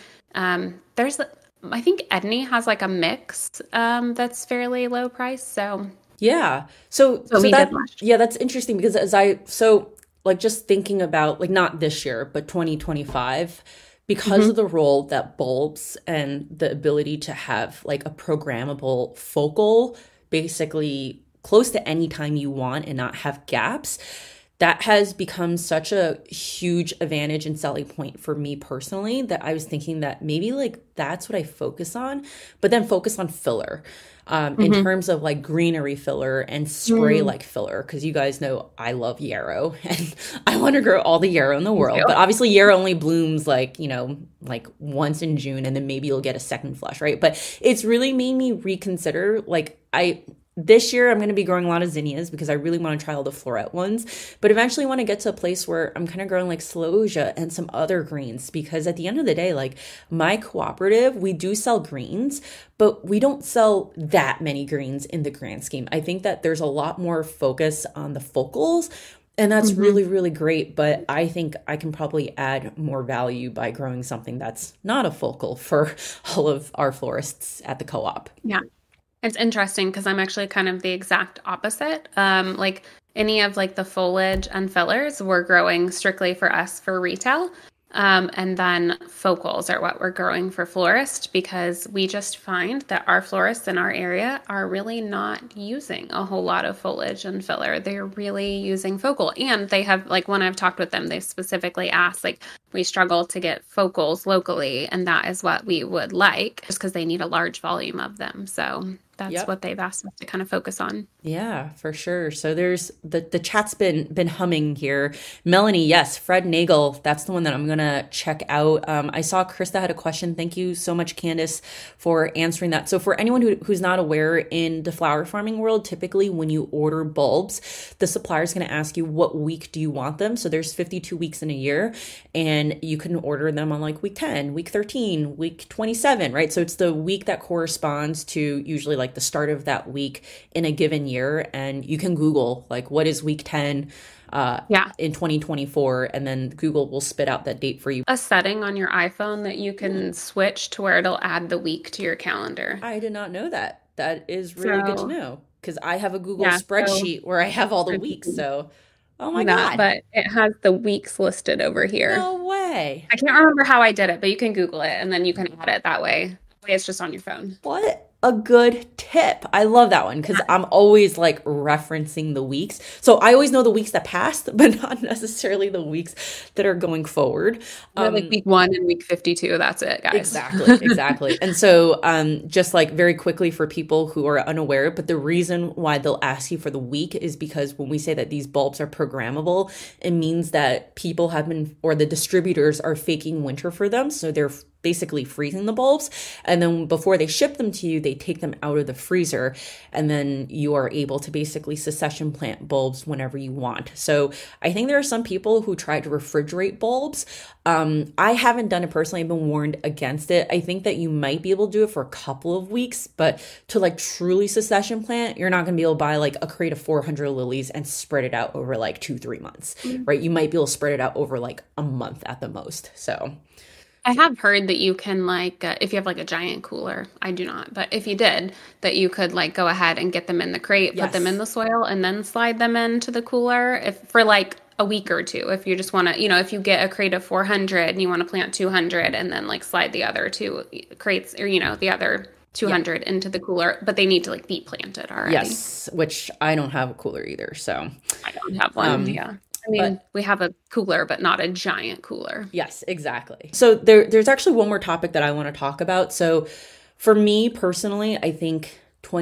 I think Edney has like a mix that's fairly low price. So yeah. So that's interesting because just thinking about like not this year, but 2025, because of the role that bulbs and the ability to have like a programmable focal basically close to any time you want and not have gaps, that has become such a huge advantage and selling point for me personally that I was thinking that maybe like that's what I focus on, but then focus on filler. In terms of like greenery filler and spray like filler, because you guys know I love yarrow and I want to grow all the yarrow in the world. But obviously, yarrow only blooms like, like once in June, and then maybe you'll get a second flush, right? But it's really made me reconsider. Like, this year I'm going to be growing a lot of zinnias because I really want to try all the floret ones, but eventually want to get to a place where I'm kind of growing like celosia and some other greens, because at the end of the day, like my cooperative, we do sell greens, but we don't sell that many greens in the grand scheme. I think that there's a lot more focus on the focals, and that's really, really great. But I think I can probably add more value by growing something that's not a focal for all of our florists at the co-op. Yeah. It's interesting because I'm actually kind of the exact opposite. Like any of like the foliage and fillers, we're growing strictly for us for retail. And then focals are what we're growing for florist, because we just find that our florists in our area are really not using a whole lot of foliage and filler. They're really using focal. And they have, like, when I've talked with them, they've specifically asked, like, we struggle to get focals locally, and that is what we would like, just because they need a large volume of them. So that's what they've asked us to kind of focus on. Yeah, for sure. So there's the chat's been humming here. Melanie, yes, Fred Nagel, that's the one that I'm gonna check out. I saw Krista had a question. Thank you so much, Candace, for answering that. So for anyone who's not aware, in the flower farming world, typically when you order bulbs, the supplier is gonna ask you what week do you want them. So there's 52 weeks in a year, and you can order them on like week 10, week 13, week 27, right? So it's the week that corresponds to usually like the start of that week in a given year. And you can Google like what is week 10 in 2024, and then Google will spit out that date for you. A setting on your iPhone that you can switch to where it'll add the week to your calendar. I did not know that. That is really good to know, because I have a Google spreadsheet where I have all the weeks. So oh my God. But it has the weeks listed over here. No way. I can't remember how I did it, but you can Google it and then you can add it that way. It's just on your phone. What a good tip. I love that one, because I'm always like referencing the weeks. So I always know the weeks that passed, but not necessarily the weeks that are going forward. Like week 1 and week 52. That's it, guys. Exactly. And so just like very quickly for people who are unaware, but the reason why they'll ask you for the week is because when we say that these bulbs are programmable, it means that people have been, or the distributors are faking winter for them. So they're basically freezing the bulbs, and then before they ship them to you, they take them out of the freezer, and then you are able to basically succession plant bulbs whenever you want. So I think there are some people who try to refrigerate bulbs. I haven't done it personally. I've been warned against it. I think that you might be able to do it for a couple of weeks, but to like truly succession plant, you're not going to be able to buy like a crate of 400 lilies and spread it out over like 2-3 months, right? You might be able to spread it out over like a month at the most. So I have heard that you can like, if you have like a giant cooler, I do not, but if you did, that you could like go ahead and get them in the crate, put them in the soil, and then slide them into the cooler if for like a week or two. If you just want to, if you get a crate of 400 and you want to plant 200 and then like slide the other 2 crates, or, the other 200 into the cooler, but they need to like be planted already. Yes, which I don't have a cooler either, so. I don't have one, I mean, we have a cooler, but not a giant cooler. Yes, exactly. So there's actually one more topic that I want to talk about. So for me personally, I think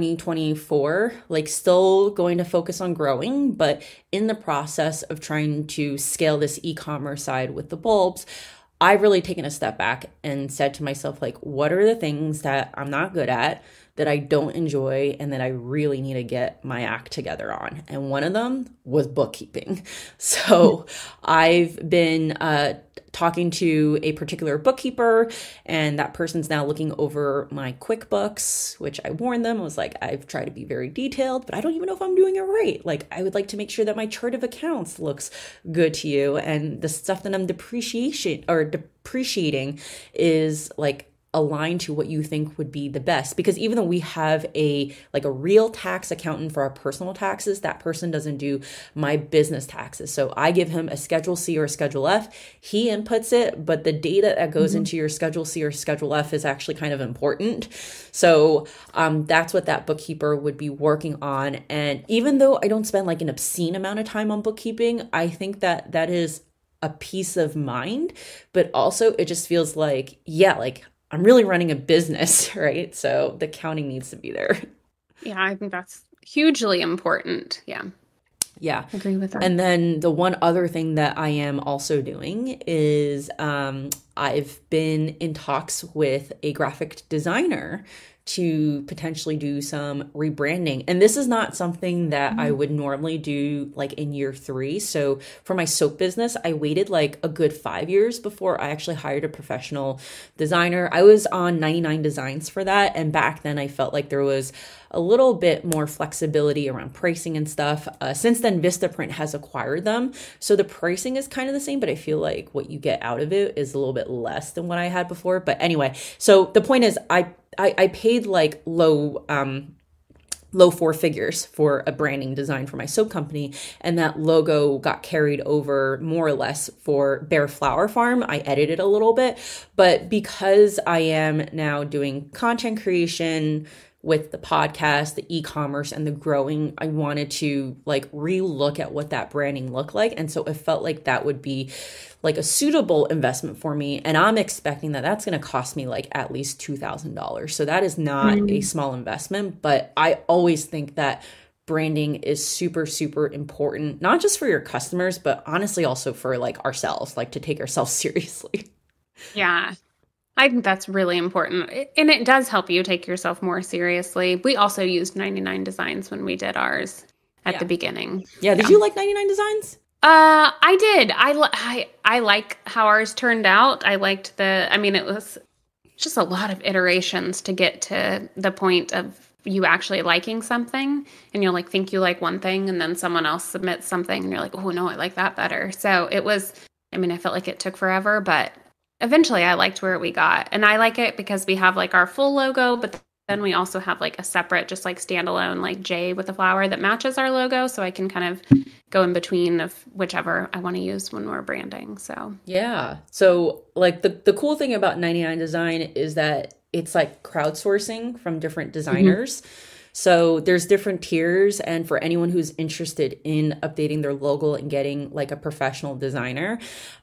2024, like still going to focus on growing, but in the process of trying to scale this e-commerce side with the bulbs, I've really taken a step back and said to myself, like, what are the things that I'm not good at, that I don't enjoy, and that I really need to get my act together on? And one of them was bookkeeping. So I've been talking to a particular bookkeeper, and that person's now looking over my QuickBooks, which I warned them. I was like, I've tried to be very detailed, but I don't even know if I'm doing it right. Like, I would like to make sure that my chart of accounts looks good to you, and the stuff that I'm depreciating is like align to what you think would be the best. Because even though we have a real tax accountant for our personal taxes, that person doesn't do my business taxes. So I give him a Schedule C or a Schedule F. He inputs it, but the data that goes into your Schedule C or Schedule F is actually kind of important. So that's what that bookkeeper would be working on. And even though I don't spend like an obscene amount of time on bookkeeping, I think that that is a peace of mind, but also it just feels like, yeah, like I'm really running a business, right? So the accounting needs to be there. Yeah, I think that's hugely important. Yeah. Yeah. Agree with that. And then the one other thing that I am also doing is I've been in talks with a graphic designer to potentially do some rebranding. And this is not something that I would normally do like in year 3. So for my soap business, I waited like a good 5 years before I actually hired a professional designer. I was on 99 Designs for that. And back then I felt like there was a little bit more flexibility around pricing and stuff. Since then, Vistaprint has acquired them. So the pricing is kind of the same, but I feel like what you get out of it is a little bit less than what I had before. But anyway, so the point is I paid like low 4 figures for a branding design for my soap company. And that logo got carried over more or less for Bare Flower Farm. I edited a little bit, but because I am now doing content creation with the podcast, the e-commerce, and the growing, I wanted to like relook at what that branding looked like. And so it felt like that would be like a suitable investment for me. And I'm expecting that that's going to cost me like at least $2,000. So that is not a small investment, but I always think that branding is super, super important, not just for your customers, but honestly also for like ourselves, like to take ourselves seriously. Yeah. I think that's really important. And it does help you take yourself more seriously. We also used 99 Designs when we did ours at the beginning. Yeah. Did you like 99 Designs? I did. I like how ours turned out. I liked it was just a lot of iterations to get to the point of you actually liking something, and you'll like think you like one thing and then someone else submits something and you're like, oh no, I like that better. So it was, I felt like it took forever, but eventually I liked where we got. And I like it because we have like our full logo, but then we also have like a separate, just like standalone, like J with a flower that matches our logo. So I can kind of go in between of whichever I want to use when we're branding. So, yeah. So like the cool thing about 99 Design is that it's like crowdsourcing from different designers. So there's different tiers, and for anyone who's interested in updating their logo and getting like a professional designer,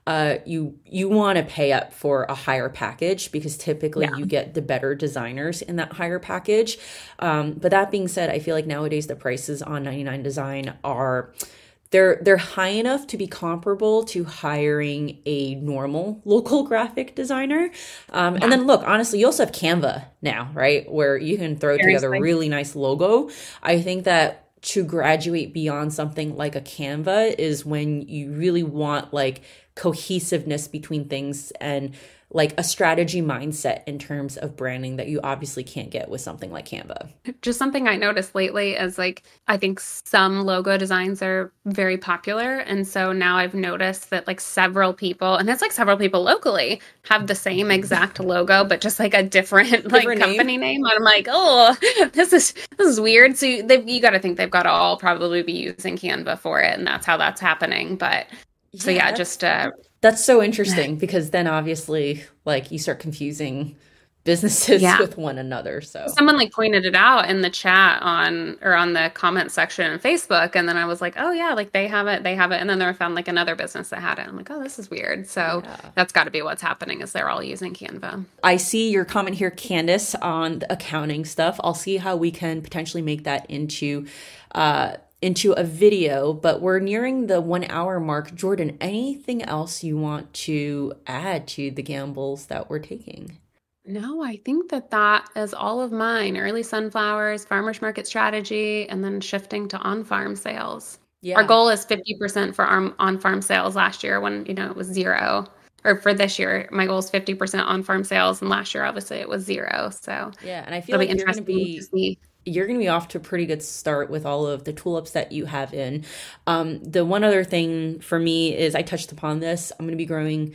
you want to pay up for a higher package because typically you get the better designers in that higher package. But that being said, I feel like nowadays the prices on 99 Design are they're high enough to be comparable to hiring a normal local graphic designer. And then look, honestly, you also have Canva now, right? Where you can throw together a really nice logo. I think that to graduate beyond something like a Canva is when you really want like cohesiveness between things and like a strategy mindset in terms of branding that you obviously can't get with something like Canva. Just something I noticed lately is like, I think some logo designs are very popular. And so now I've noticed that like several people, and it's like several people locally, have the same exact logo, but just like a different like company name. And I'm like, oh, this is weird. So you got to think they've got to all probably be using Canva for it. And that's how that's happening. But so yeah, just that's so interesting because then obviously like you start confusing businesses with one another. So someone like pointed it out in the chat on the comment section on Facebook. And then I was like, oh yeah, like they have it. And then I found like another business that had it. I'm like, oh, this is weird. So that's got to be what's happening is they're all using Canva. I see your comment here, Candace, on the accounting stuff. I'll see how we can potentially make that into a video, but we're nearing the 1 hour mark. Jordan, anything else you want to add to the gambles that we're taking? No, I think that is all of mine. Early sunflowers, farmers market strategy, and then shifting to on-farm sales. Yeah. Our goal is 50% for our on-farm sales last year when, it was 0. Or for this year, my goal is 50% on-farm sales, and last year, obviously, it was 0. So yeah, and I feel like you're going to be off to a pretty good start with all of the tulips that you have in. The one other thing for me is I touched upon this. I'm going to be growing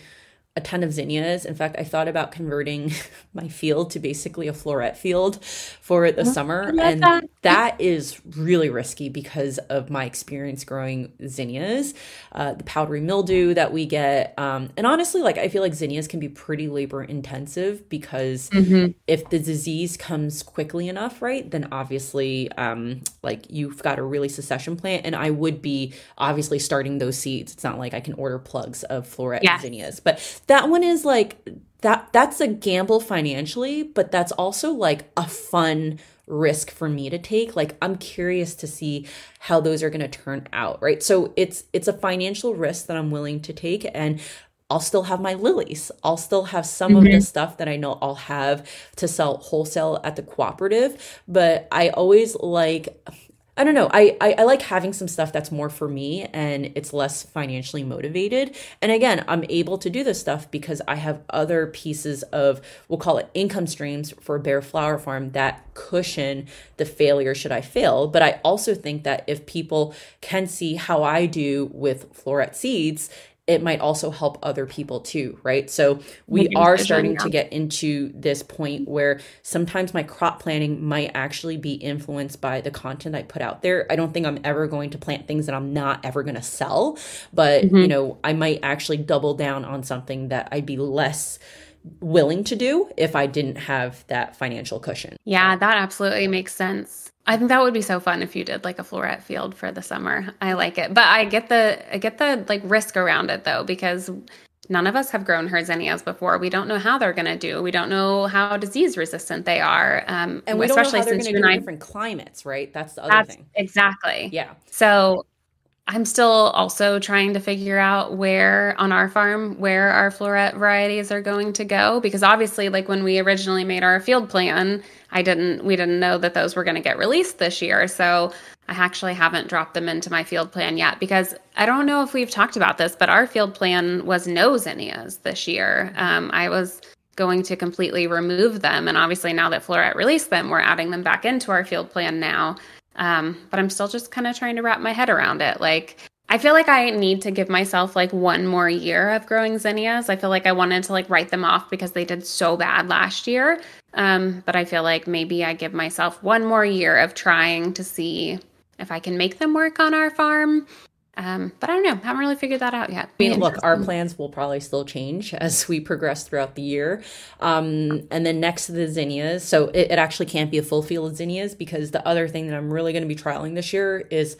a ton of zinnias. In fact, I thought about converting my field to basically a floret field for the summer. And that is really risky because of my experience growing zinnias, the powdery mildew that we get. And honestly, like I feel like zinnias can be pretty labor intensive because if the disease comes quickly enough, right, then obviously like you've got a really succession plant. And I would be obviously starting those seeds. It's not like I can order plugs of floret zinnias, but that one is like that's a gamble financially, but that's also like a fun risk for me to take. Like I'm curious to see how those are going to turn out, right? So it's a financial risk that I'm willing to take, and I'll still have my lilies. I'll still have some of the stuff that I know I'll have to sell wholesale at the cooperative, but I always like, I don't know. I like having some stuff that's more for me and it's less financially motivated. And again, I'm able to do this stuff because I have other pieces of, we'll call it income streams for Bare Flower Farm that cushion the failure should I fail. But I also think that if people can see how I do with floret seeds, it might also help other people too, right? So we are starting to get into this point where sometimes my crop planning might actually be influenced by the content I put out there. I don't think I'm ever going to plant things that I'm not ever going to sell, but you know, I might actually double down on something that I'd be less willing to do if I didn't have that financial cushion. Yeah, that absolutely makes sense. I think that would be so fun if you did like a floret field for the summer. I like it. But I get the like risk around it though, because none of us have grown zinnias before. We don't know how they're going to do. We don't know how disease resistant they are. And we don't know how they're going to do in different climates, right? That's the other thing. Exactly. Yeah. So I'm still also trying to figure out where on our farm, where our floret varieties are going to go, because obviously like when we originally made our field plan, we didn't know that those were going to get released this year. So I actually haven't dropped them into my field plan yet, because I don't know if we've talked about this, but our field plan was no zinnias this year. I was going to completely remove them. And obviously now that Floret released them, we're adding them back into our field plan now. But I'm still just kind of trying to wrap my head around it. Like, I feel like I need to give myself like one more year of growing zinnias. I feel like I wanted to like write them off because they did so bad last year. But I feel like maybe I give myself one more year of trying to see if I can make them work on our farm. But I don't know. Haven't really figured that out yet. I mean, look, our plans will probably still change as we progress throughout the year. And then next to the zinnias, so it actually can't be a full field of zinnias, because the other thing that I'm really going to be trialing this year is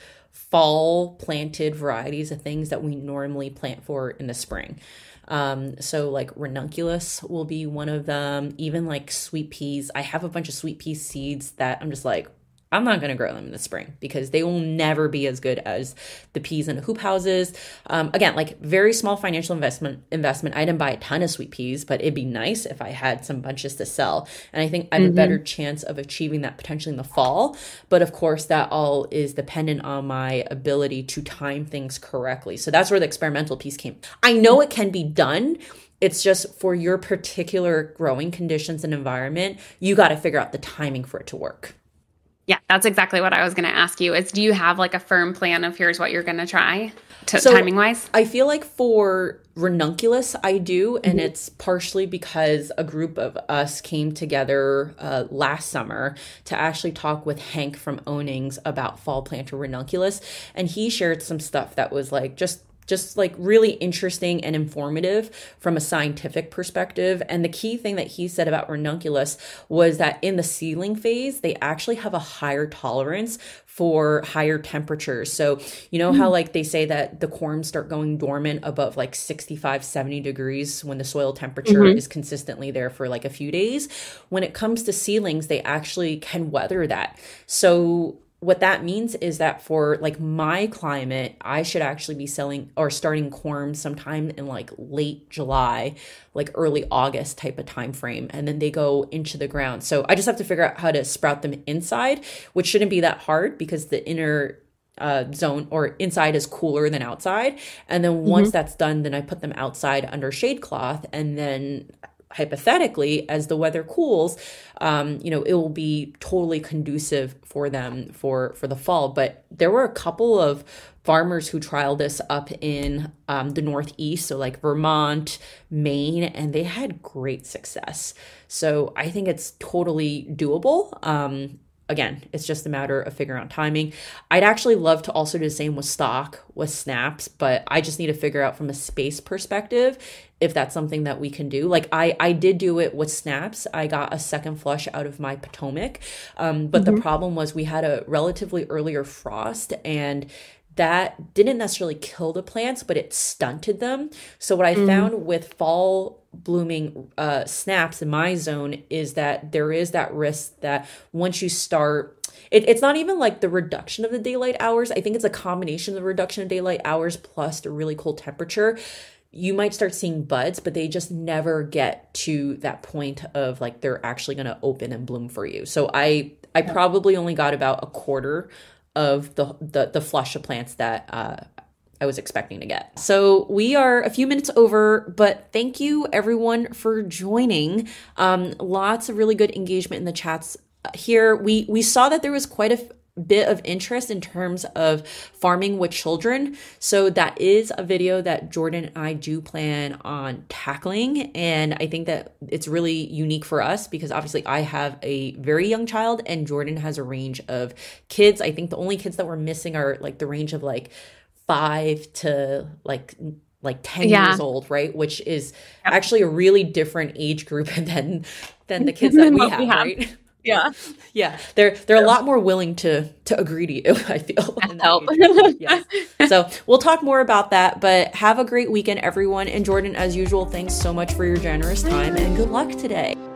fall planted varieties of things that we normally plant for in the spring. So like ranunculus will be one of them, even like sweet peas. I have a bunch of sweet pea seeds that I'm just like, I'm not going to grow them in the spring because they will never be as good as the peas in the hoop houses. Again, like very small financial investment. I didn't buy a ton of sweet peas, but it'd be nice if I had some bunches to sell. And I think I have a better chance of achieving that potentially in the fall. But of course, that all is dependent on my ability to time things correctly. So that's where the experimental piece came. I know it can be done. It's just for your particular growing conditions and environment, you got to figure out the timing for it to work. Yeah, that's exactly what I was going to ask you is, do you have like a firm plan of here's what you're going to try timing wise? I feel like for ranunculus, I do. And it's partially because a group of us came together last summer to actually talk with Hank from Ownings about fall planter ranunculus. And he shared some stuff that was like just like really interesting and informative from a scientific perspective. And the key thing that he said about ranunculus was that in the seedling phase, they actually have a higher tolerance for higher temperatures. So, you know how like they say that the corms start going dormant above like 65, 70 degrees when the soil temperature is consistently there for like a few days. When it comes to seedlings, they actually can weather that. So what that means is that for like my climate, I should actually be selling or starting corms sometime in like late July, like early August type of time frame. And then they go into the ground. So I just have to figure out how to sprout them inside, which shouldn't be that hard because the inner zone or inside is cooler than outside. And then once that's done, then I put them outside under shade cloth, and then hypothetically, as the weather cools, it will be totally conducive for them for the fall. But there were a couple of farmers who trialed this up in the Northeast, so like Vermont, Maine, and they had great success. So I think it's totally doable. Again, it's just a matter of figuring out timing. I'd actually love to also do the same with stock, with snaps, but I just need to figure out from a space perspective if that's something that we can do. Like I did do it with snaps. I got a second flush out of my Potomac, but the problem was we had a relatively earlier frost, and that didn't necessarily kill the plants, but it stunted them. So what I found with fall blooming snaps in my zone is that there is that risk that once you start, it's not even like the reduction of the daylight hours. I think it's a combination of the reduction of daylight hours plus the really cold temperature. You might start seeing buds, but they just never get to that point of like they're actually going to open and bloom for you. So I probably only got about a quarter of the flush of plants that I was expecting to get. So we are a few minutes over, but thank you everyone for joining. Lots of really good engagement in the chats here. We saw that there was quite a bit of interest in terms of farming with children. So that is a video that Jordan and I do plan on tackling. And I think that it's really unique for us because obviously I have a very young child and Jordan has a range of kids. I think the only kids that we're missing are like the range of like 5 to like 10 years old, right? Which is actually a really different age group than the kids that we have, right? Yeah. Yeah. They're a lot more willing to agree to you, I feel. Help. Yes. So we'll talk more about that, but have a great weekend, everyone. And Jordan, as usual, thanks so much for your generous time and good luck today.